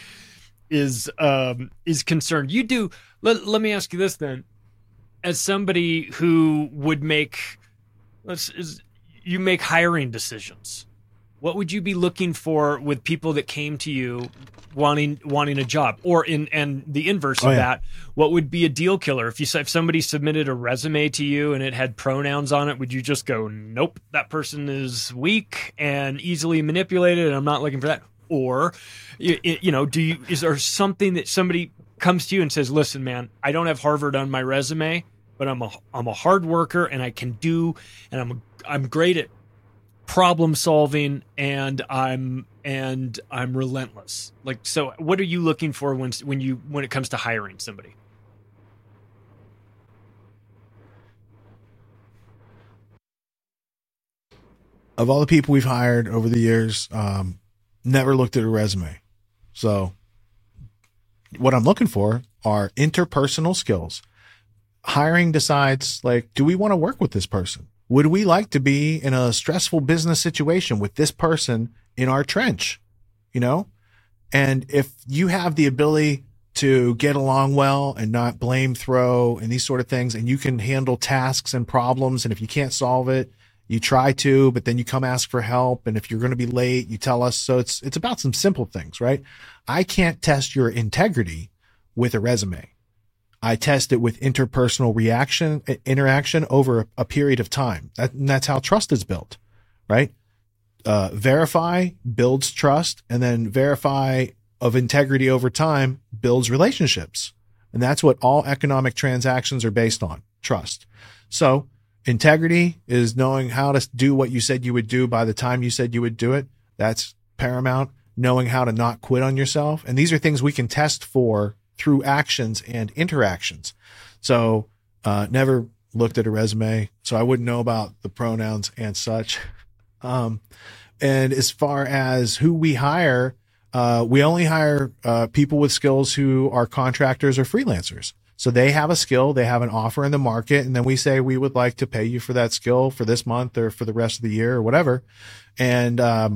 is um, is concerned. You do. Let, let me ask you this then: as somebody who would make, let's is, you make hiring decisions, what would you be looking for with people that came to you wanting wanting a job? Or in and the inverse oh, of yeah. that, what would be a deal killer? If you if somebody submitted a resume to you and it had pronouns on it, would you just go, nope, that person is weak and easily manipulated, and I'm not looking for that? Or, you, you know, do you is there something that somebody comes to you and says, listen, man, I don't have Harvard on my resume, but I'm a I'm a hard worker and I can do, and I'm I'm great at problem solving, and I'm and I'm relentless. Like, so what are you looking for when when you when it comes to hiring somebody? Of all the people we've hired over the years, um, never looked at a resume. So what I'm looking for are interpersonal skills. Hiring decides, like, do we want to work with this person? Would we like to be in a stressful business situation with this person in our trench? You know? And if you have the ability to get along well and not blame throw and these sort of things, and you can handle tasks and problems, and if you can't solve it, you try to, but then you come ask for help. And if you're going to be late, you tell us. So it's, it's about some simple things, right? I can't test your integrity with a resume. I test it with interpersonal reaction, interaction over a period of time. That, and that's how trust is built, right? Uh, verify builds trust, and then verify of integrity over time builds relationships. And that's what all economic transactions are based on, trust. So integrity is knowing how to do what you said you would do by the time you said you would do it. That's paramount. Knowing how to not quit on yourself. And these are things we can test for through actions and interactions. So, uh, never looked at a resume, so I wouldn't know about the pronouns and such. Um, and as far as who we hire, uh, we only hire, uh, people with skills who are contractors or freelancers. So they have a skill, they have an offer in the market, and then we say we would like to pay you for that skill for this month or for the rest of the year or whatever. And, um,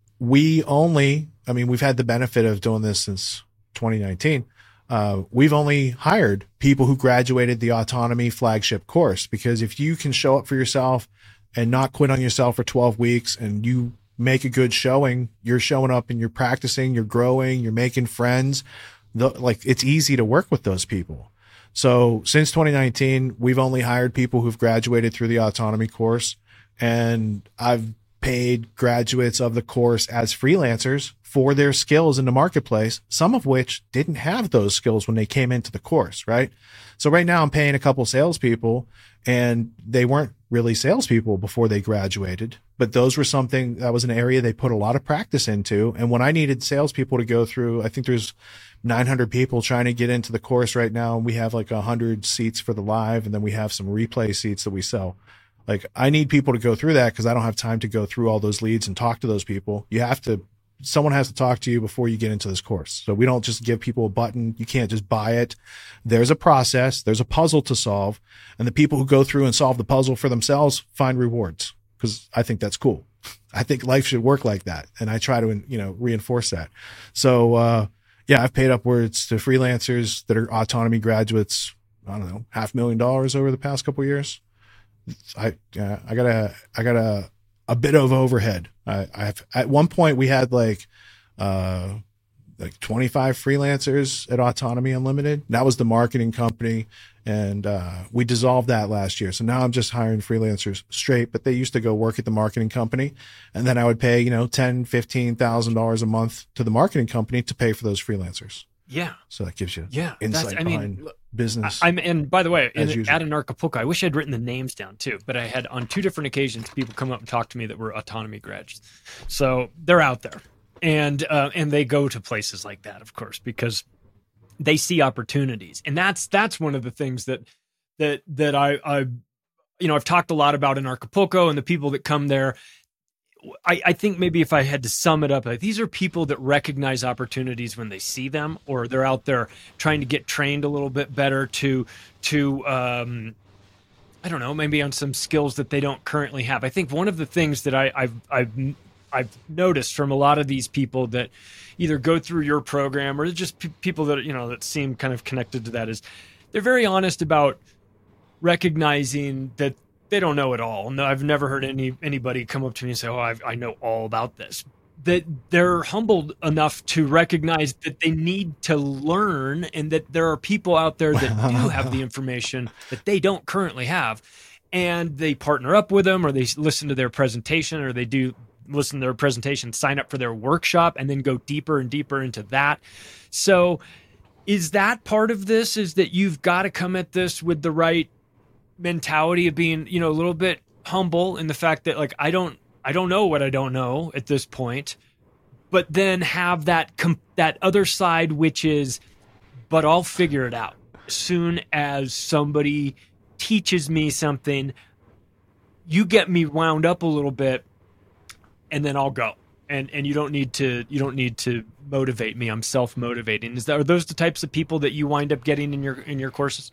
we only, I mean, we've had the benefit of doing this since twenty nineteen. Uh, we've only hired people who graduated the Autonomy flagship course, because if you can show up for yourself and not quit on yourself for twelve weeks and you make a good showing, you're showing up and you're practicing, you're growing, you're making friends. The, like, it's easy to work with those people. So since twenty nineteen, we've only hired people who've graduated through the Autonomy course, and I've paid graduates of the course as freelancers for their skills in the marketplace, some of which didn't have those skills when they came into the course, right? So right now I'm paying a couple salespeople, and they weren't really salespeople before they graduated. but those were something that was an area they put a lot of practice into. And when I needed salespeople to go through, I think there's nine hundred people trying to get into the course right now. And we have like a hundred seats for the live. And then we have some replay seats that we sell. Like I need people to go through that because I don't have time to go through all those leads and talk to those people. You have to, someone has to talk to you before you get into this course. So we don't just give people a button. You can't just buy it. There's a process. There's a puzzle to solve. And the people who go through and solve the puzzle for themselves find rewards, because I think that's cool. I think life should work like that. And I try to, you know, reinforce that. So, uh, yeah, I've paid upwards to freelancers that are autonomy graduates. I don't know, half million dollars over the past couple of years. I, uh, I got a, I got a, a bit of overhead. I, I've, at one point we had like, uh, like twenty-five freelancers at Autonomy Unlimited. That was the marketing company. And, uh, we dissolved that last year. So now I'm just hiring freelancers straight, but they used to go work at the marketing company. And then I would pay, you know, ten, fifteen thousand dollars a month to the marketing company to pay for those freelancers. Yeah. So that gives you yeah, insight I behind mean, business. I, I'm, and by the way, in, usual. at Anarchapulco, I wish I'd written the names down too, but I had on two different occasions, people come up and talk to me that were autonomy grads. So they're out there and, uh, and they go to places like that, of course, because they see opportunities. And that's, that's one of the things that, that, that I, I, you know, I've talked a lot about in Anarchapulco and the people that come there. I, I think maybe if I had to sum it up, like these are people that recognize opportunities when they see them, or they're out there trying to get trained a little bit better to, to, um, I don't know, maybe on some skills that they don't currently have. I think one of the things that I, I've, I've, I've noticed from a lot of these people that either go through your program or just p- people that, you know, that seem kind of connected to that is they're very honest about recognizing that they don't know it all. No, I've never heard any anybody come up to me and say, "Oh, I've, I know all about this." That they're humbled enough to recognize that they need to learn, and that there are people out there that do have the information that they don't currently have, and they partner up with them, or they listen to their presentation, or they do listen to their presentation, sign up for their workshop, and then go deeper and deeper into that. So, is that part of this? Is that you've got to come at this with the right mentality of being, you know, a little bit humble in the fact that like, I don't, I don't know what I don't know at this point, but then have that, com- that other side, which is, but I'll figure it out as soon as somebody teaches me something. You get me wound up a little bit and then I'll go. And, and you don't need to, you don't need to motivate me. I'm self-motivating. Is that, are those the types of people that you wind up getting in your, in your courses?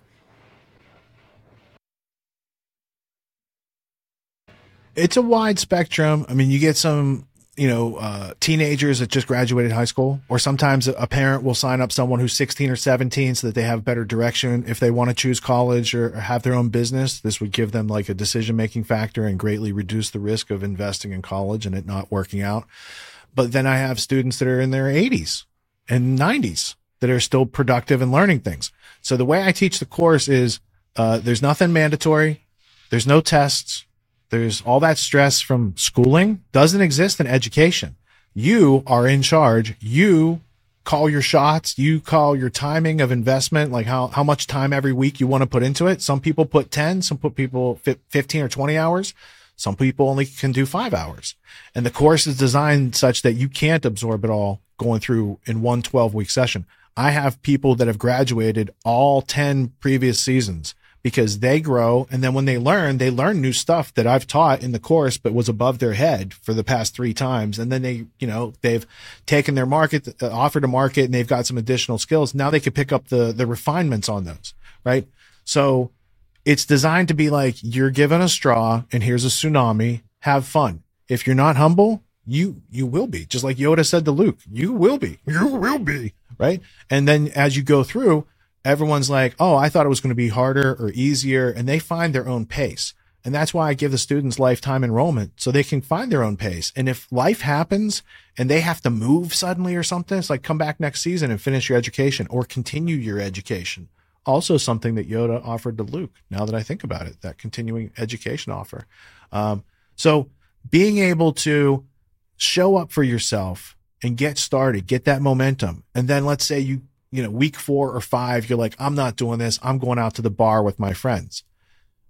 It's a wide spectrum. I mean, you get some, you know, uh, teenagers that just graduated high school, or sometimes a parent will sign up someone who's sixteen or seventeen so that they have better direction. If they want to choose college or, or have their own business, this would give them like a decision-making factor and greatly reduce the risk of investing in college and it not working out. But then I have students that are in their eighties and nineties that are still productive and learning things. So the way I teach the course is, uh, there's nothing mandatory. There's no tests. There's all that stress from schooling doesn't exist in education. You are in charge. You call your shots. You call your timing of investment, like how, how much time every week you want to put into it. Some people put ten, some put people fifteen or twenty hours. Some people only can do five hours. And the course is designed such that you can't absorb it all going through in one twelve week session. I have people that have graduated all ten previous seasons, because they grow. And then when they learn, they learn new stuff that I've taught in the course, but was above their head for the past three times. And then they, you know, they've taken their market, uh, offered a market, and they've got some additional skills. Now they could pick up the, the refinements on those, right? So it's designed to be like, you're given a straw and here's a tsunami, have fun. If you're not humble, you, you will be, just like Yoda said to Luke, you will be, you will be, right? And then as you go through, everyone's like, oh, I thought it was going to be harder or easier. And they find their own pace. And that's why I give the students lifetime enrollment so they can find their own pace. And if life happens and they have to move suddenly or something, it's like, come back next season and finish your education or continue your education. Also something that Yoda offered to Luke. Now that I think about it, that continuing education offer. Um, so being able to show up for yourself and get started, get that momentum. And then let's say you, you know, week four or five, you're like, I'm not doing this. I'm going out to the bar with my friends.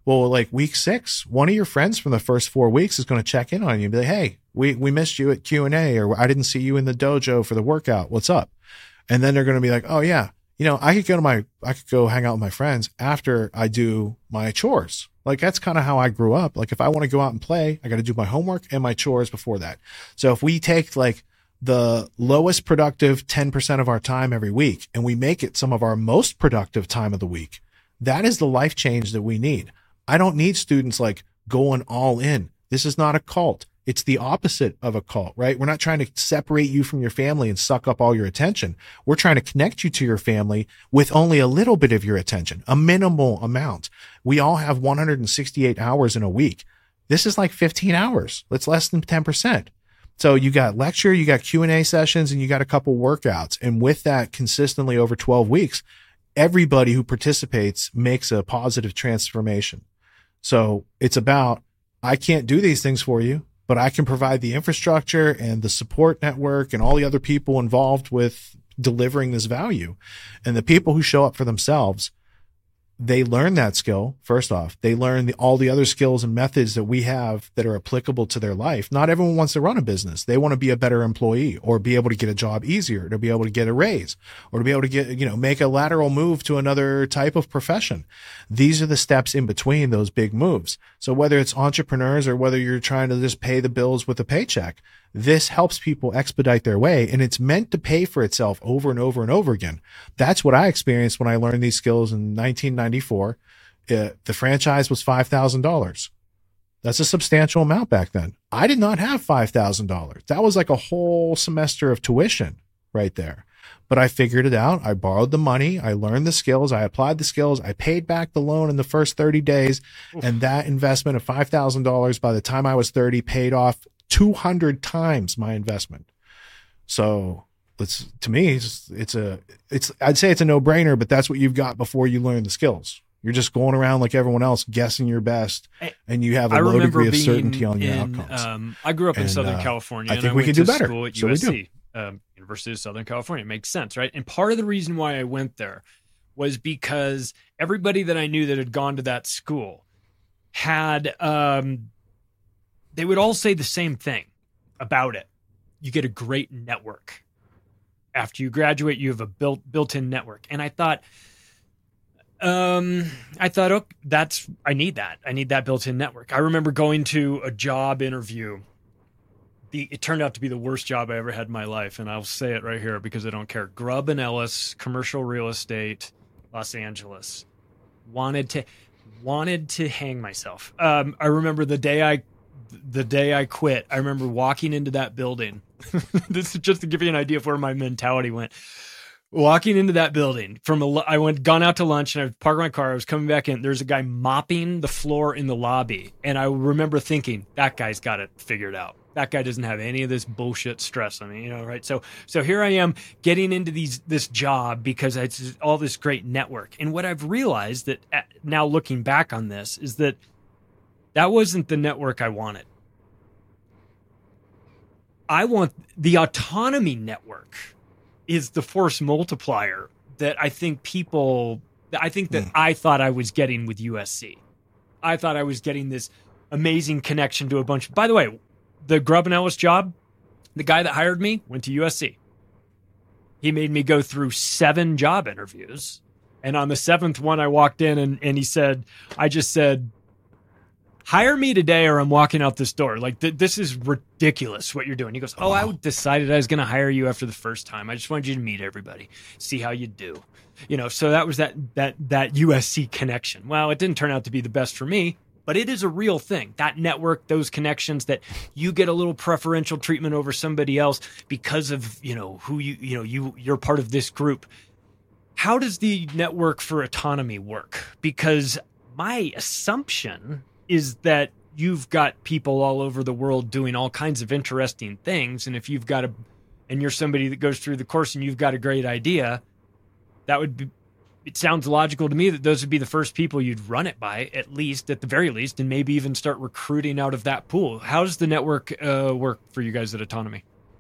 Well, like week six, one of your friends from the first four weeks is going to check in on you and be like, hey, we, we missed you at Q and A, or I didn't see you in the dojo for the workout. What's up? And then they're going to be like, oh yeah, you know, I could go to my, I could go hang out with my friends after I do my chores. Like that's kind of how I grew up. Like if I want to go out and play, I got to do my homework and my chores before that. So if we take like the lowest productive ten percent of our time every week and we make it some of our most productive time of the week, that is the life change that we need. I don't need students like going all in. This is not a cult. It's the opposite of a cult, right? We're not trying to separate you from your family and suck up all your attention. We're trying to connect you to your family with only a little bit of your attention, a minimal amount. We all have one hundred sixty-eight hours in a week. This is like fifteen hours. That's less than ten percent. So you got lecture, you got Q and A sessions, and you got a couple workouts. And with that consistently over twelve weeks, everybody who participates makes a positive transformation. So it's about, I can't do these things for you, but I can provide the infrastructure and the support network and all the other people involved with delivering this value. And the people who show up for themselves, they learn that skill. First off, they learn the, all the other skills and methods that we have that are applicable to their life. Not everyone wants to run a business. They want to be a better employee or be able to get a job easier, to be able to get a raise, or to be able to get, you know, make a lateral move to another type of profession. These are the steps in between those big moves. So whether it's entrepreneurs or whether you're trying to just pay the bills with a paycheck, this helps people expedite their way, and it's meant to pay for itself over and over and over again. That's what I experienced when I learned these skills in nineteen ninety-four. Uh, the franchise was five thousand dollars. That's a substantial amount back then. I did not have five thousand dollars. That was like a whole semester of tuition right there. But I figured it out. I borrowed the money. I learned the skills. I applied the skills. I paid back the loan in the first thirty days. Oof. And that investment of five thousand dollars by the time I was thirty paid off two hundred times my investment. So it's, to me, it's, it's a, it's, I'd say it's a no brainer, but that's what you've got before you learn the skills. You're just going around like everyone else, guessing your best, and you have a I low degree of certainty on your in, outcomes. Um, I grew up in and, Southern uh, California. I think and I we went could do to better. School at so U S C, we do. Um, University of Southern California. It makes sense, right? And part of the reason why I went there was because everybody that I knew that had gone to that school had, um, they would all say the same thing about it. You get a great network. After you graduate, you have a built built-in network. And I thought, um, I thought, oh, that's, I need that. I need that built-in network. I remember going to a job interview. The, it turned out to be the worst job I ever had in my life. And I'll say it right here because I don't care. Grubb and Ellis, commercial real estate, Los Angeles. Wanted to, wanted to hang myself. Um, I remember the day I, the day I quit, I remember walking into that building. This is just to give you an idea of where my mentality went. Walking into that building from a, I went, gone out to lunch and I parked my car. I was coming back in. There's a guy mopping the floor in the lobby. And I remember thinking, that guy's got it figured out. That guy doesn't have any of this bullshit stress on me, you know, right? So, so here I am getting into these, this job because it's all this great network. And what I've realized that at, now looking back on this is that that wasn't the network I wanted. I want the autonomy network is the force multiplier that I think people, I think that mm. I thought I was getting with U S C. I thought I was getting this amazing connection to a bunch. By the way, the Grubb and Ellis job, the guy that hired me went to U S C. He made me go through seven job interviews. And on the seventh one, I walked in and, and he said, I just said, hire me today or I'm walking out this door. Like, th- this is ridiculous what you're doing. He goes, oh, wow. I decided I was going to hire you after the first time. I just wanted you to meet everybody, see how you do. You know, so that was that that that U S C connection. Well, it didn't turn out to be the best for me, but it is a real thing. That network, those connections, that you get a little preferential treatment over somebody else because of, you know, who you, you know, you, you're part of this group. How does the network for autonomy work? Because my assumption is that you've got people all over the world doing all kinds of interesting things. And if you've got a, and you're somebody that goes through the course and you've got a great idea, that would be, it sounds logical to me that those would be the first people you'd run it by, at least, at the very least, and maybe even start recruiting out of that pool. How does the network uh, work for you guys at Autonomy?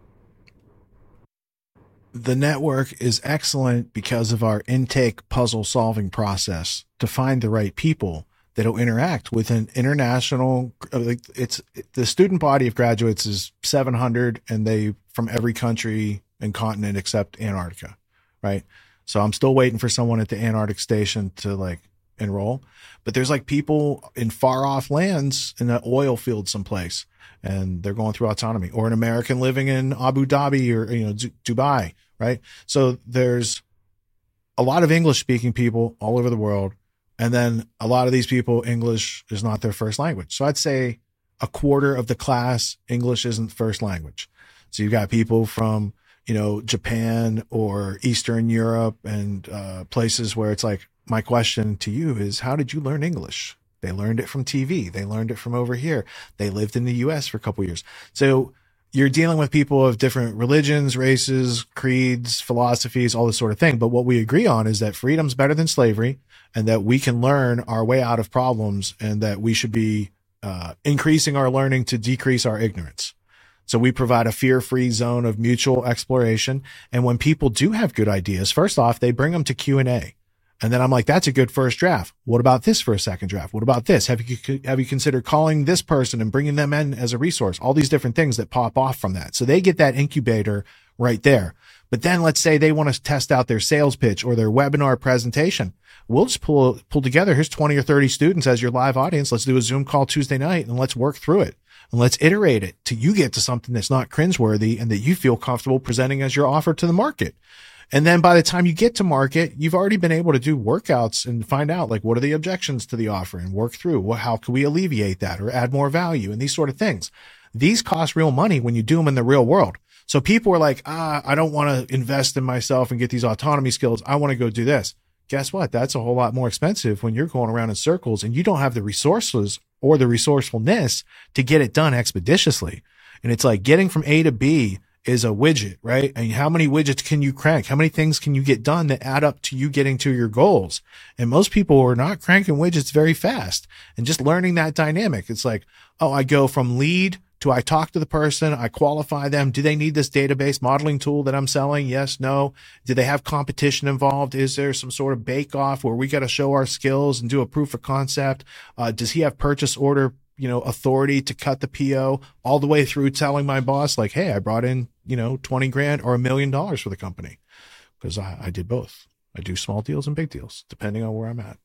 The network is excellent because of our intake puzzle solving process to find the right people that'll interact with an international, like it's the student body of graduates is seven hundred and they from every country and continent except Antarctica. Right. So I'm still waiting for someone at the Antarctic station to like enroll, but there's like people in far off lands in an oil field someplace and they're going through autonomy, or an American living in Abu Dhabi or, you know, D- Dubai. Right. So there's a lot of English speaking people all over the world. And then a lot of these people, English is not their first language. So I'd say a quarter of the class, English isn't first language. So you've got people from, you know, Japan or Eastern Europe and uh, places where it's like, my question to you is, how did you learn English? They learned it from T V. They learned it from over here. They lived in the U S for a couple of years. So you're dealing with people of different religions, races, creeds, philosophies, all this sort of thing. But what we agree on is that freedom's better than slavery, and that we can learn our way out of problems, and that we should be uh, increasing our learning to decrease our ignorance. So we provide a fear-free zone of mutual exploration. And when people do have good ideas, first off, they bring them to Q and A. And then I'm like, that's a good first draft. What about this for a second draft? What about this? Have you, have you considered calling this person and bringing them in as a resource? All these different things that pop off from that. So they get that incubator right there. But then let's say they want to test out their sales pitch or their webinar presentation. We'll just pull, pull together. Here's twenty or thirty students as your live audience. Let's do a Zoom call Tuesday night and let's work through it. And let's iterate it till you get to something that's not cringeworthy and that you feel comfortable presenting as your offer to the market. And then by the time you get to market, you've already been able to do workouts and find out, like, what are the objections to the offer and work through, well, how can we alleviate that or add more value and these sort of things. These cost real money when you do them in the real world. So people are like, ah, I don't want to invest in myself and get these autonomy skills. I want to go do this. Guess what? That's a whole lot more expensive when you're going around in circles and you don't have the resources or the resourcefulness to get it done expeditiously. And it's like getting from A to B is a widget, right? And how many widgets can you crank? How many things can you get done that add up to you getting to your goals? And most people are not cranking widgets very fast. And just learning that dynamic, it's like, oh, I go from lead to I talk to the person, I qualify them. Do they need this database modeling tool that I'm selling? Yes, no. Do they have competition involved? Is there some sort of bake off where we got to show our skills and do a proof of concept? Uh, does he have purchase order, you know, authority to cut the P O, all the way through telling my boss, like, hey, I brought in, you know, twenty grand or a million dollars for the company, because I, I did both. I do small deals and big deals, depending on where I'm at.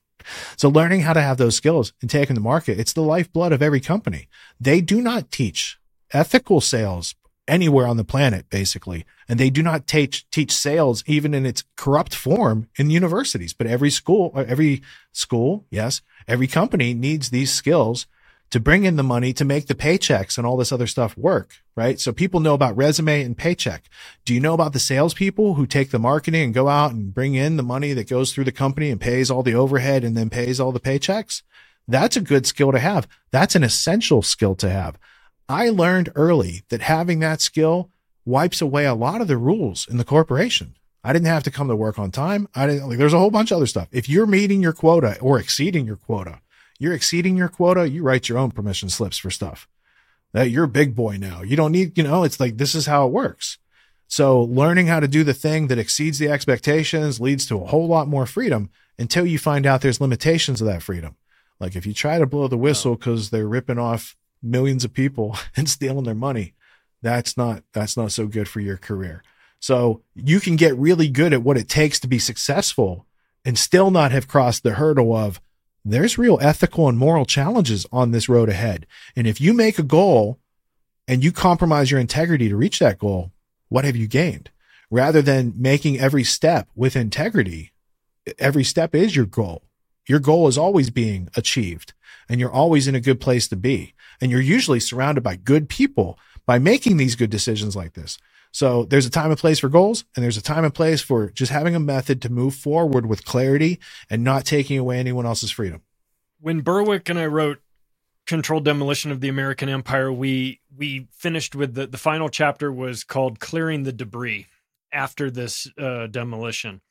So learning how to have those skills and taking the market, it's the lifeblood of every company. They do not teach ethical sales anywhere on the planet, basically. And they do not teach, teach sales even in its corrupt form in universities. But every school, every school, yes, every company needs these skills to bring in the money to make the paychecks and all this other stuff work, right? So people know about resume and paycheck. Do you know about the salespeople who take the marketing and go out and bring in the money that goes through the company and pays all the overhead and then pays all the paychecks? That's a good skill to have. That's an essential skill to have. I learned early that having that skill wipes away a lot of the rules in the corporation. I didn't have to come to work on time. I didn't, like, there's a whole bunch of other stuff. If you're meeting your quota or exceeding your quota, you're exceeding your quota, you write your own permission slips for stuff. That you're a big boy now. You don't need, you know, it's like, this is how it works. So learning how to do the thing that exceeds the expectations leads to a whole lot more freedom until you find out there's limitations of that freedom. Like if you try to blow the whistle because they're ripping off millions of people and stealing their money, that's not, that's not so good for your career. So you can get really good at what it takes to be successful and still not have crossed the hurdle of, there's real ethical and moral challenges on this road ahead. And if you make a goal and you compromise your integrity to reach that goal, what have you gained? Rather than making every step with integrity, every step is your goal. Your goal is always being achieved and you're always in a good place to be. And you're usually surrounded by good people by making these good decisions like this. So there's a time and place for goals, and there's a time and place for just having a method to move forward with clarity and not taking away anyone else's freedom. When Berwick and I wrote Controlled Demolition of the American Empire, we we finished with the, the final chapter was called Clearing the Debris after this uh, demolition.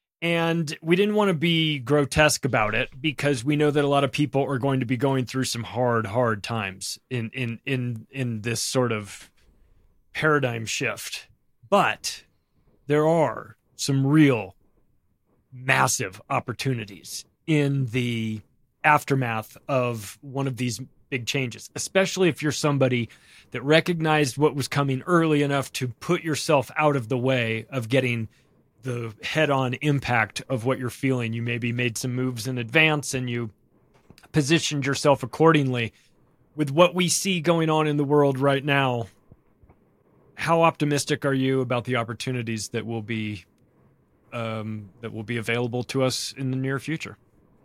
And we didn't want to be grotesque about it because we know that a lot of people are going to be going through some hard, hard times in in in in this sort of paradigm shift. But there are some real massive opportunities in the aftermath of one of these big changes, especially if you're somebody that recognized what was coming early enough to put yourself out of the way of getting the head-on impact of what you're feeling. You maybe made some moves in advance and you positioned yourself accordingly. With what we see going on in the world right now, how optimistic are you about the opportunities that will be um, that will be available to us in the near future?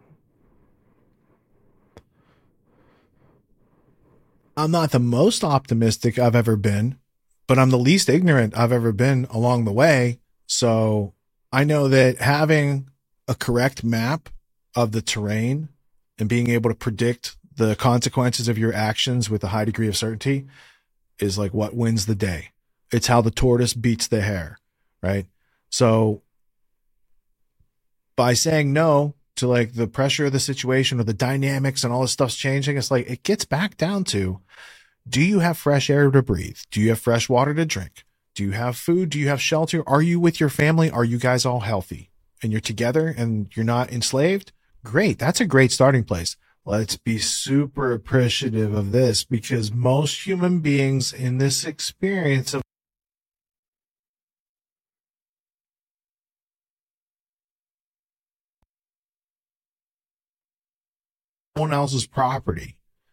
I'm not the most optimistic I've ever been, but I'm the least ignorant I've ever been along the way. So I know that having a correct map of the terrain and being able to predict the consequences of your actions with a high degree of certainty is like what wins the day. It's how the tortoise beats the hare, right? So by saying no to like the pressure of the situation or the dynamics and all this stuff's changing, it's like, it gets back down to, do you have fresh air to breathe? Do you have fresh water to drink? Do you have food? Do you have shelter? Are you with your family? Are you guys all healthy and you're together and you're not enslaved? Great. That's a great starting place. Let's be super appreciative of this, because most human beings in this experience of someone else's property.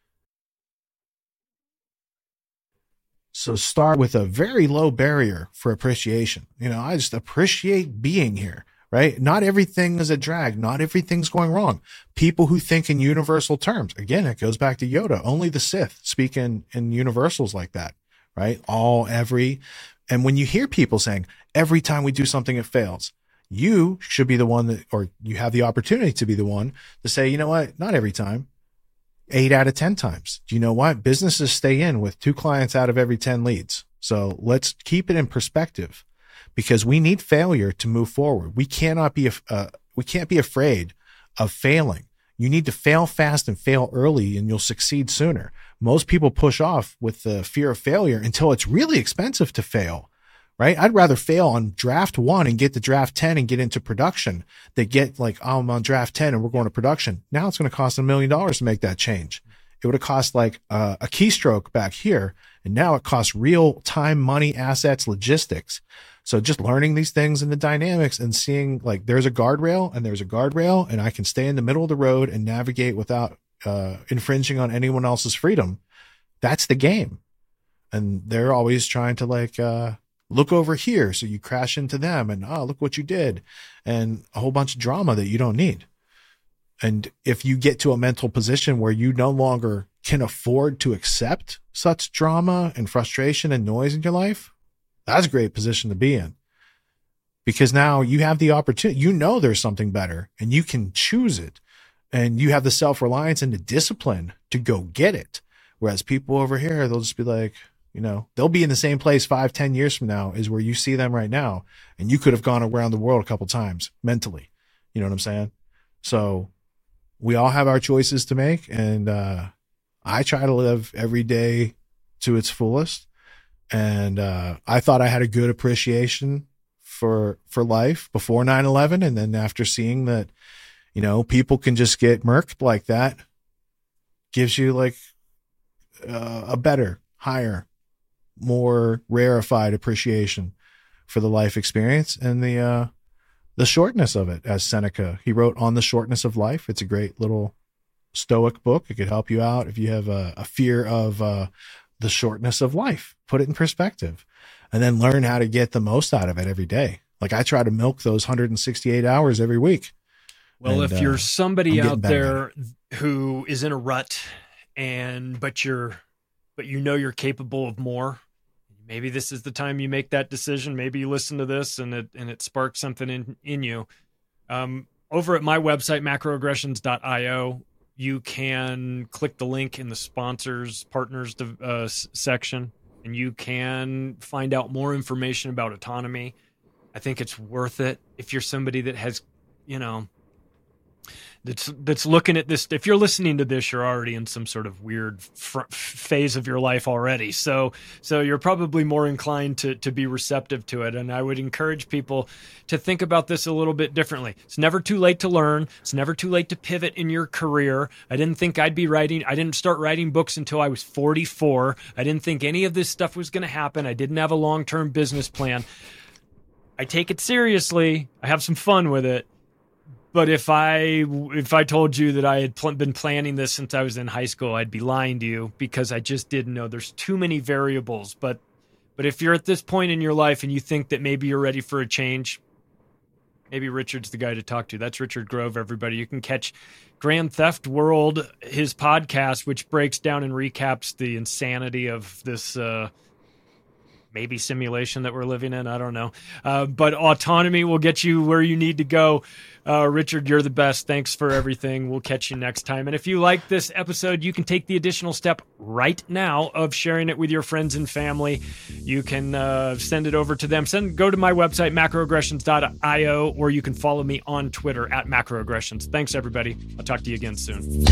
So start with a very low barrier for appreciation. You know, I just appreciate being here, right? Not everything is a drag. Not everything's going wrong. People who think in universal terms, again, it goes back to Yoda. Only the Sith speak in, in universals like that, right? All, every, and when you hear people saying, every time we do something, it fails, you should be the one that, or you have the opportunity to be the one to say, you know what? Not every time. Eight out of ten times. Do you know what? Businesses stay in with two clients out of every ten leads. So let's keep it in perspective, because we need failure to move forward. We cannot be, uh, we can't be afraid of failing. You need to fail fast and fail early, and you'll succeed sooner. Most people push off with the fear of failure until it's really expensive to fail, right? I'd rather fail on draft one and get to draft ten and get into production than get like, oh, I'm on draft ten and we're going to production. Now it's going to cost a million dollars to make that change. It would have cost like uh, a keystroke back here. And now it costs real time, money, assets, logistics. So just learning these things and the dynamics and seeing like there's a guardrail and there's a guardrail and I can stay in the middle of the road and navigate without uh, infringing on anyone else's freedom. That's the game. And they're always trying to like, uh, look over here. So you crash into them and, oh, look what you did. And a whole bunch of drama that you don't need. And if you get to a mental position where you no longer can afford to accept such drama and frustration and noise in your life, that's a great position to be in, because now you have the opportunity, you know, there's something better and you can choose it, and you have the self-reliance and the discipline to go get it. Whereas people over here, they'll just be like, you know, they'll be in the same place five, ten years from now is where you see them right now. And you could have gone around the world a couple times mentally. You know what I'm saying? So we all have our choices to make. And, uh, I try to live every day to its fullest. And, uh, I thought I had a good appreciation for, for life before nine eleven. And then after seeing that, you know, people can just get murked like that, gives you like uh, a better, higher, more rarefied appreciation for the life experience and the, uh, the shortness of it. As Seneca, he wrote On the Shortness of Life. It's a great little Stoic book. It could help you out if you have a, a fear of, uh, the shortness of life. Put it in perspective and then learn how to get the most out of it every day. Like I try to milk those one hundred sixty-eight hours every week. Well, and, if you're uh, somebody out there who is in a rut and, but you're, but you know, you're capable of more, maybe this is the time you make that decision. Maybe you listen to this and it, and it sparks something in, in you. Um, over at my website, macroaggressions dot io, you can click the link in the sponsors, partners uh, section, and you can find out more information about autonomy. I think it's worth it if you're somebody that has, you know, that's that's looking at this. If you're listening to this, you're already in some sort of weird fr- phase of your life already. So so you're probably more inclined to to be receptive to it. And I would encourage people to think about this a little bit differently. It's never too late to learn. It's never too late to pivot in your career. I didn't think I'd be writing. I didn't start writing books until I was forty-four. I didn't think any of this stuff was going to happen. I didn't have a long-term business plan. I take it seriously. I have some fun with it. But if I if I told you that I had pl- been planning this since I was in high school, I'd be lying to you because I just didn't know. There's too many variables. But but if you're at this point in your life and you think that maybe you're ready for a change, maybe Richard's the guy to talk to. That's Richard Grove, everybody. You can catch Grand Theft World, his podcast, which breaks down and recaps the insanity of this uh, maybe simulation that we're living in. I don't know. Uh, but autonomy will get you where you need to go. Uh, Richard, you're the best. Thanks for everything. We'll catch you next time. And if you like this episode, you can take the additional step right now of sharing it with your friends and family. You can uh, send it over to them. Send Go to my website, macroaggressions dot io, or you can follow me on Twitter at macroaggressions. Thanks, everybody. I'll talk to you again soon.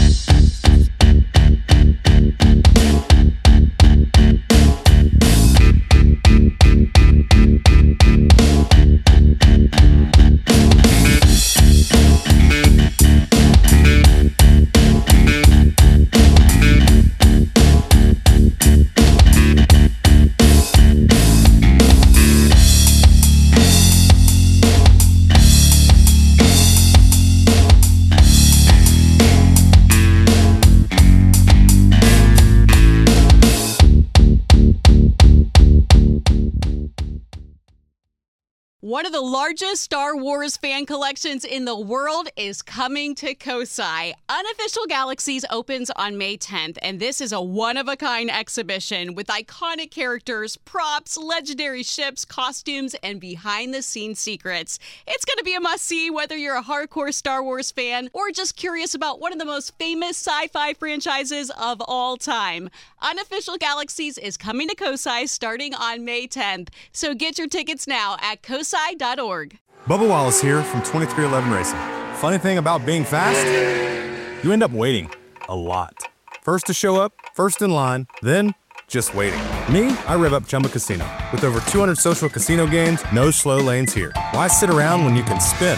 One of the largest Star Wars fan collections in the world is coming to Kosai. Unofficial Galaxies opens on May tenth, and this is a one-of-a-kind exhibition with iconic characters, props, legendary ships, costumes, and behind-the-scenes secrets. It's going to be a must-see whether you're a hardcore Star Wars fan or just curious about one of the most famous sci-fi franchises of all time. Unofficial Galaxies is coming to Kosai starting on May tenth, so get your tickets now at kosai dot org. Bubba Wallace here from twenty-three eleven Racing. Funny thing about being fast, you end up waiting a lot. First to show up, first in line, then just waiting. Me, I rev up Chumba Casino. With over two hundred social casino games, no slow lanes here. Why sit around when you can spin?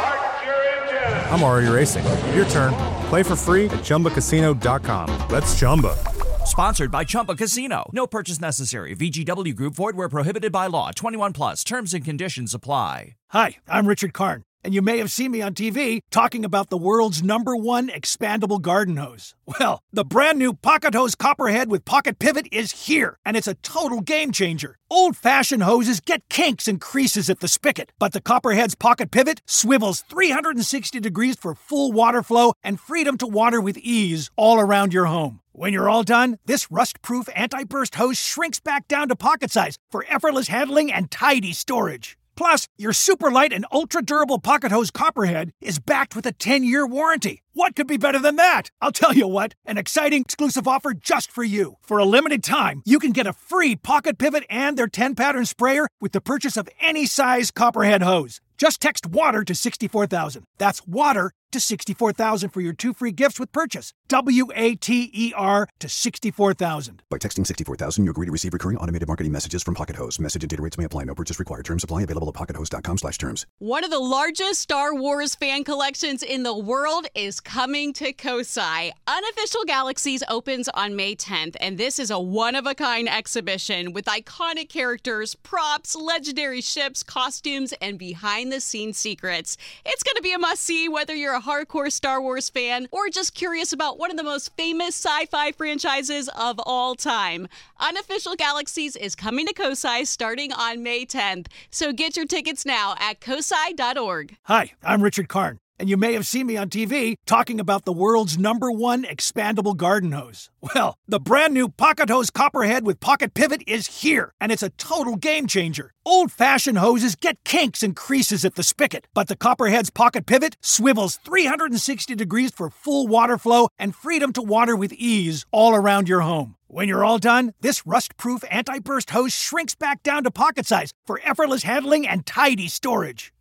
I'm already racing. Your turn. Play for free at chumba casino dot com. Let's Chumba. Sponsored by Chumba Casino. No purchase necessary. V G W Group. Void where prohibited by law. twenty-one plus. Terms and conditions apply. Hi, I'm Richard Karn, and you may have seen me on T V talking about the world's number one expandable garden hose. Well, the brand new Pocket Hose Copperhead with Pocket Pivot is here, and it's a total game changer. Old-fashioned hoses get kinks and creases at the spigot, but the Copperhead's Pocket Pivot swivels three hundred sixty degrees for full water flow and freedom to water with ease all around your home. When you're all done, this rust-proof anti-burst hose shrinks back down to pocket size for effortless handling and tidy storage. Plus, your super light and ultra-durable Pocket Hose Copperhead is backed with a ten-year warranty. What could be better than that? I'll tell you what, an exciting exclusive offer just for you. For a limited time, you can get a free Pocket Pivot and their ten-pattern sprayer with the purchase of any size Copperhead hose. Just text WATER to sixty-four thousand. That's WATER to sixty-four thousand for your two free gifts with purchase. W A T E R to sixty-four thousand. By texting sixty-four thousand, you agree to receive recurring automated marketing messages from Pocket Hose. Message and data rates may apply. No purchase required. Terms apply. Available at pocket hose dot com slash terms. One of the largest Star Wars fan collections in the world is coming to Kosai. Unofficial Galaxies opens on May tenth, and this is a one-of-a-kind exhibition with iconic characters, props, legendary ships, costumes, and behind-the-scenes secrets. It's going to be a must-see whether you're a hardcore Star Wars fan or just curious about one of the most famous sci-fi franchises of all time. Unofficial Galaxies is coming to Kosai starting on May tenth, so get your tickets now at kosai dot org. Hi, I'm Richard Karn, and you may have seen me on T V talking about the world's number one expandable garden hose. Well, the brand new Pocket Hose Copperhead with Pocket Pivot is here, and it's a total game changer. Old-fashioned hoses get kinks and creases at the spigot, but the Copperhead's Pocket Pivot swivels three hundred sixty degrees for full water flow and freedom to water with ease all around your home. When you're all done, this rust-proof anti-burst hose shrinks back down to pocket size for effortless handling and tidy storage.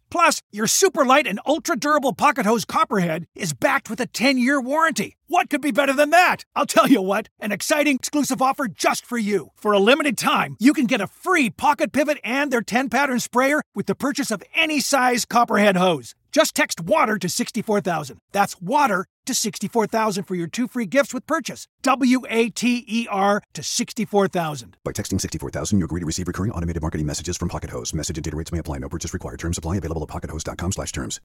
Plus, your super light and ultra-durable pocket hose Copperhead is backed with a ten-year warranty. What could be better than that? I'll tell you what, an exciting exclusive offer just for you. For a limited time, you can get a free pocket pivot and their ten-pattern sprayer with the purchase of any size Copperhead hose. Just text WATER to sixty-four thousand. That's WATER to sixty-four thousand for your two free gifts with purchase. W A T E R to sixty-four thousand. By texting sixty-four thousand, you agree to receive recurring automated marketing messages from Pocket Hose. Message and data rates may apply. No purchase required. Terms apply. Available at pocket hose dot com slash terms.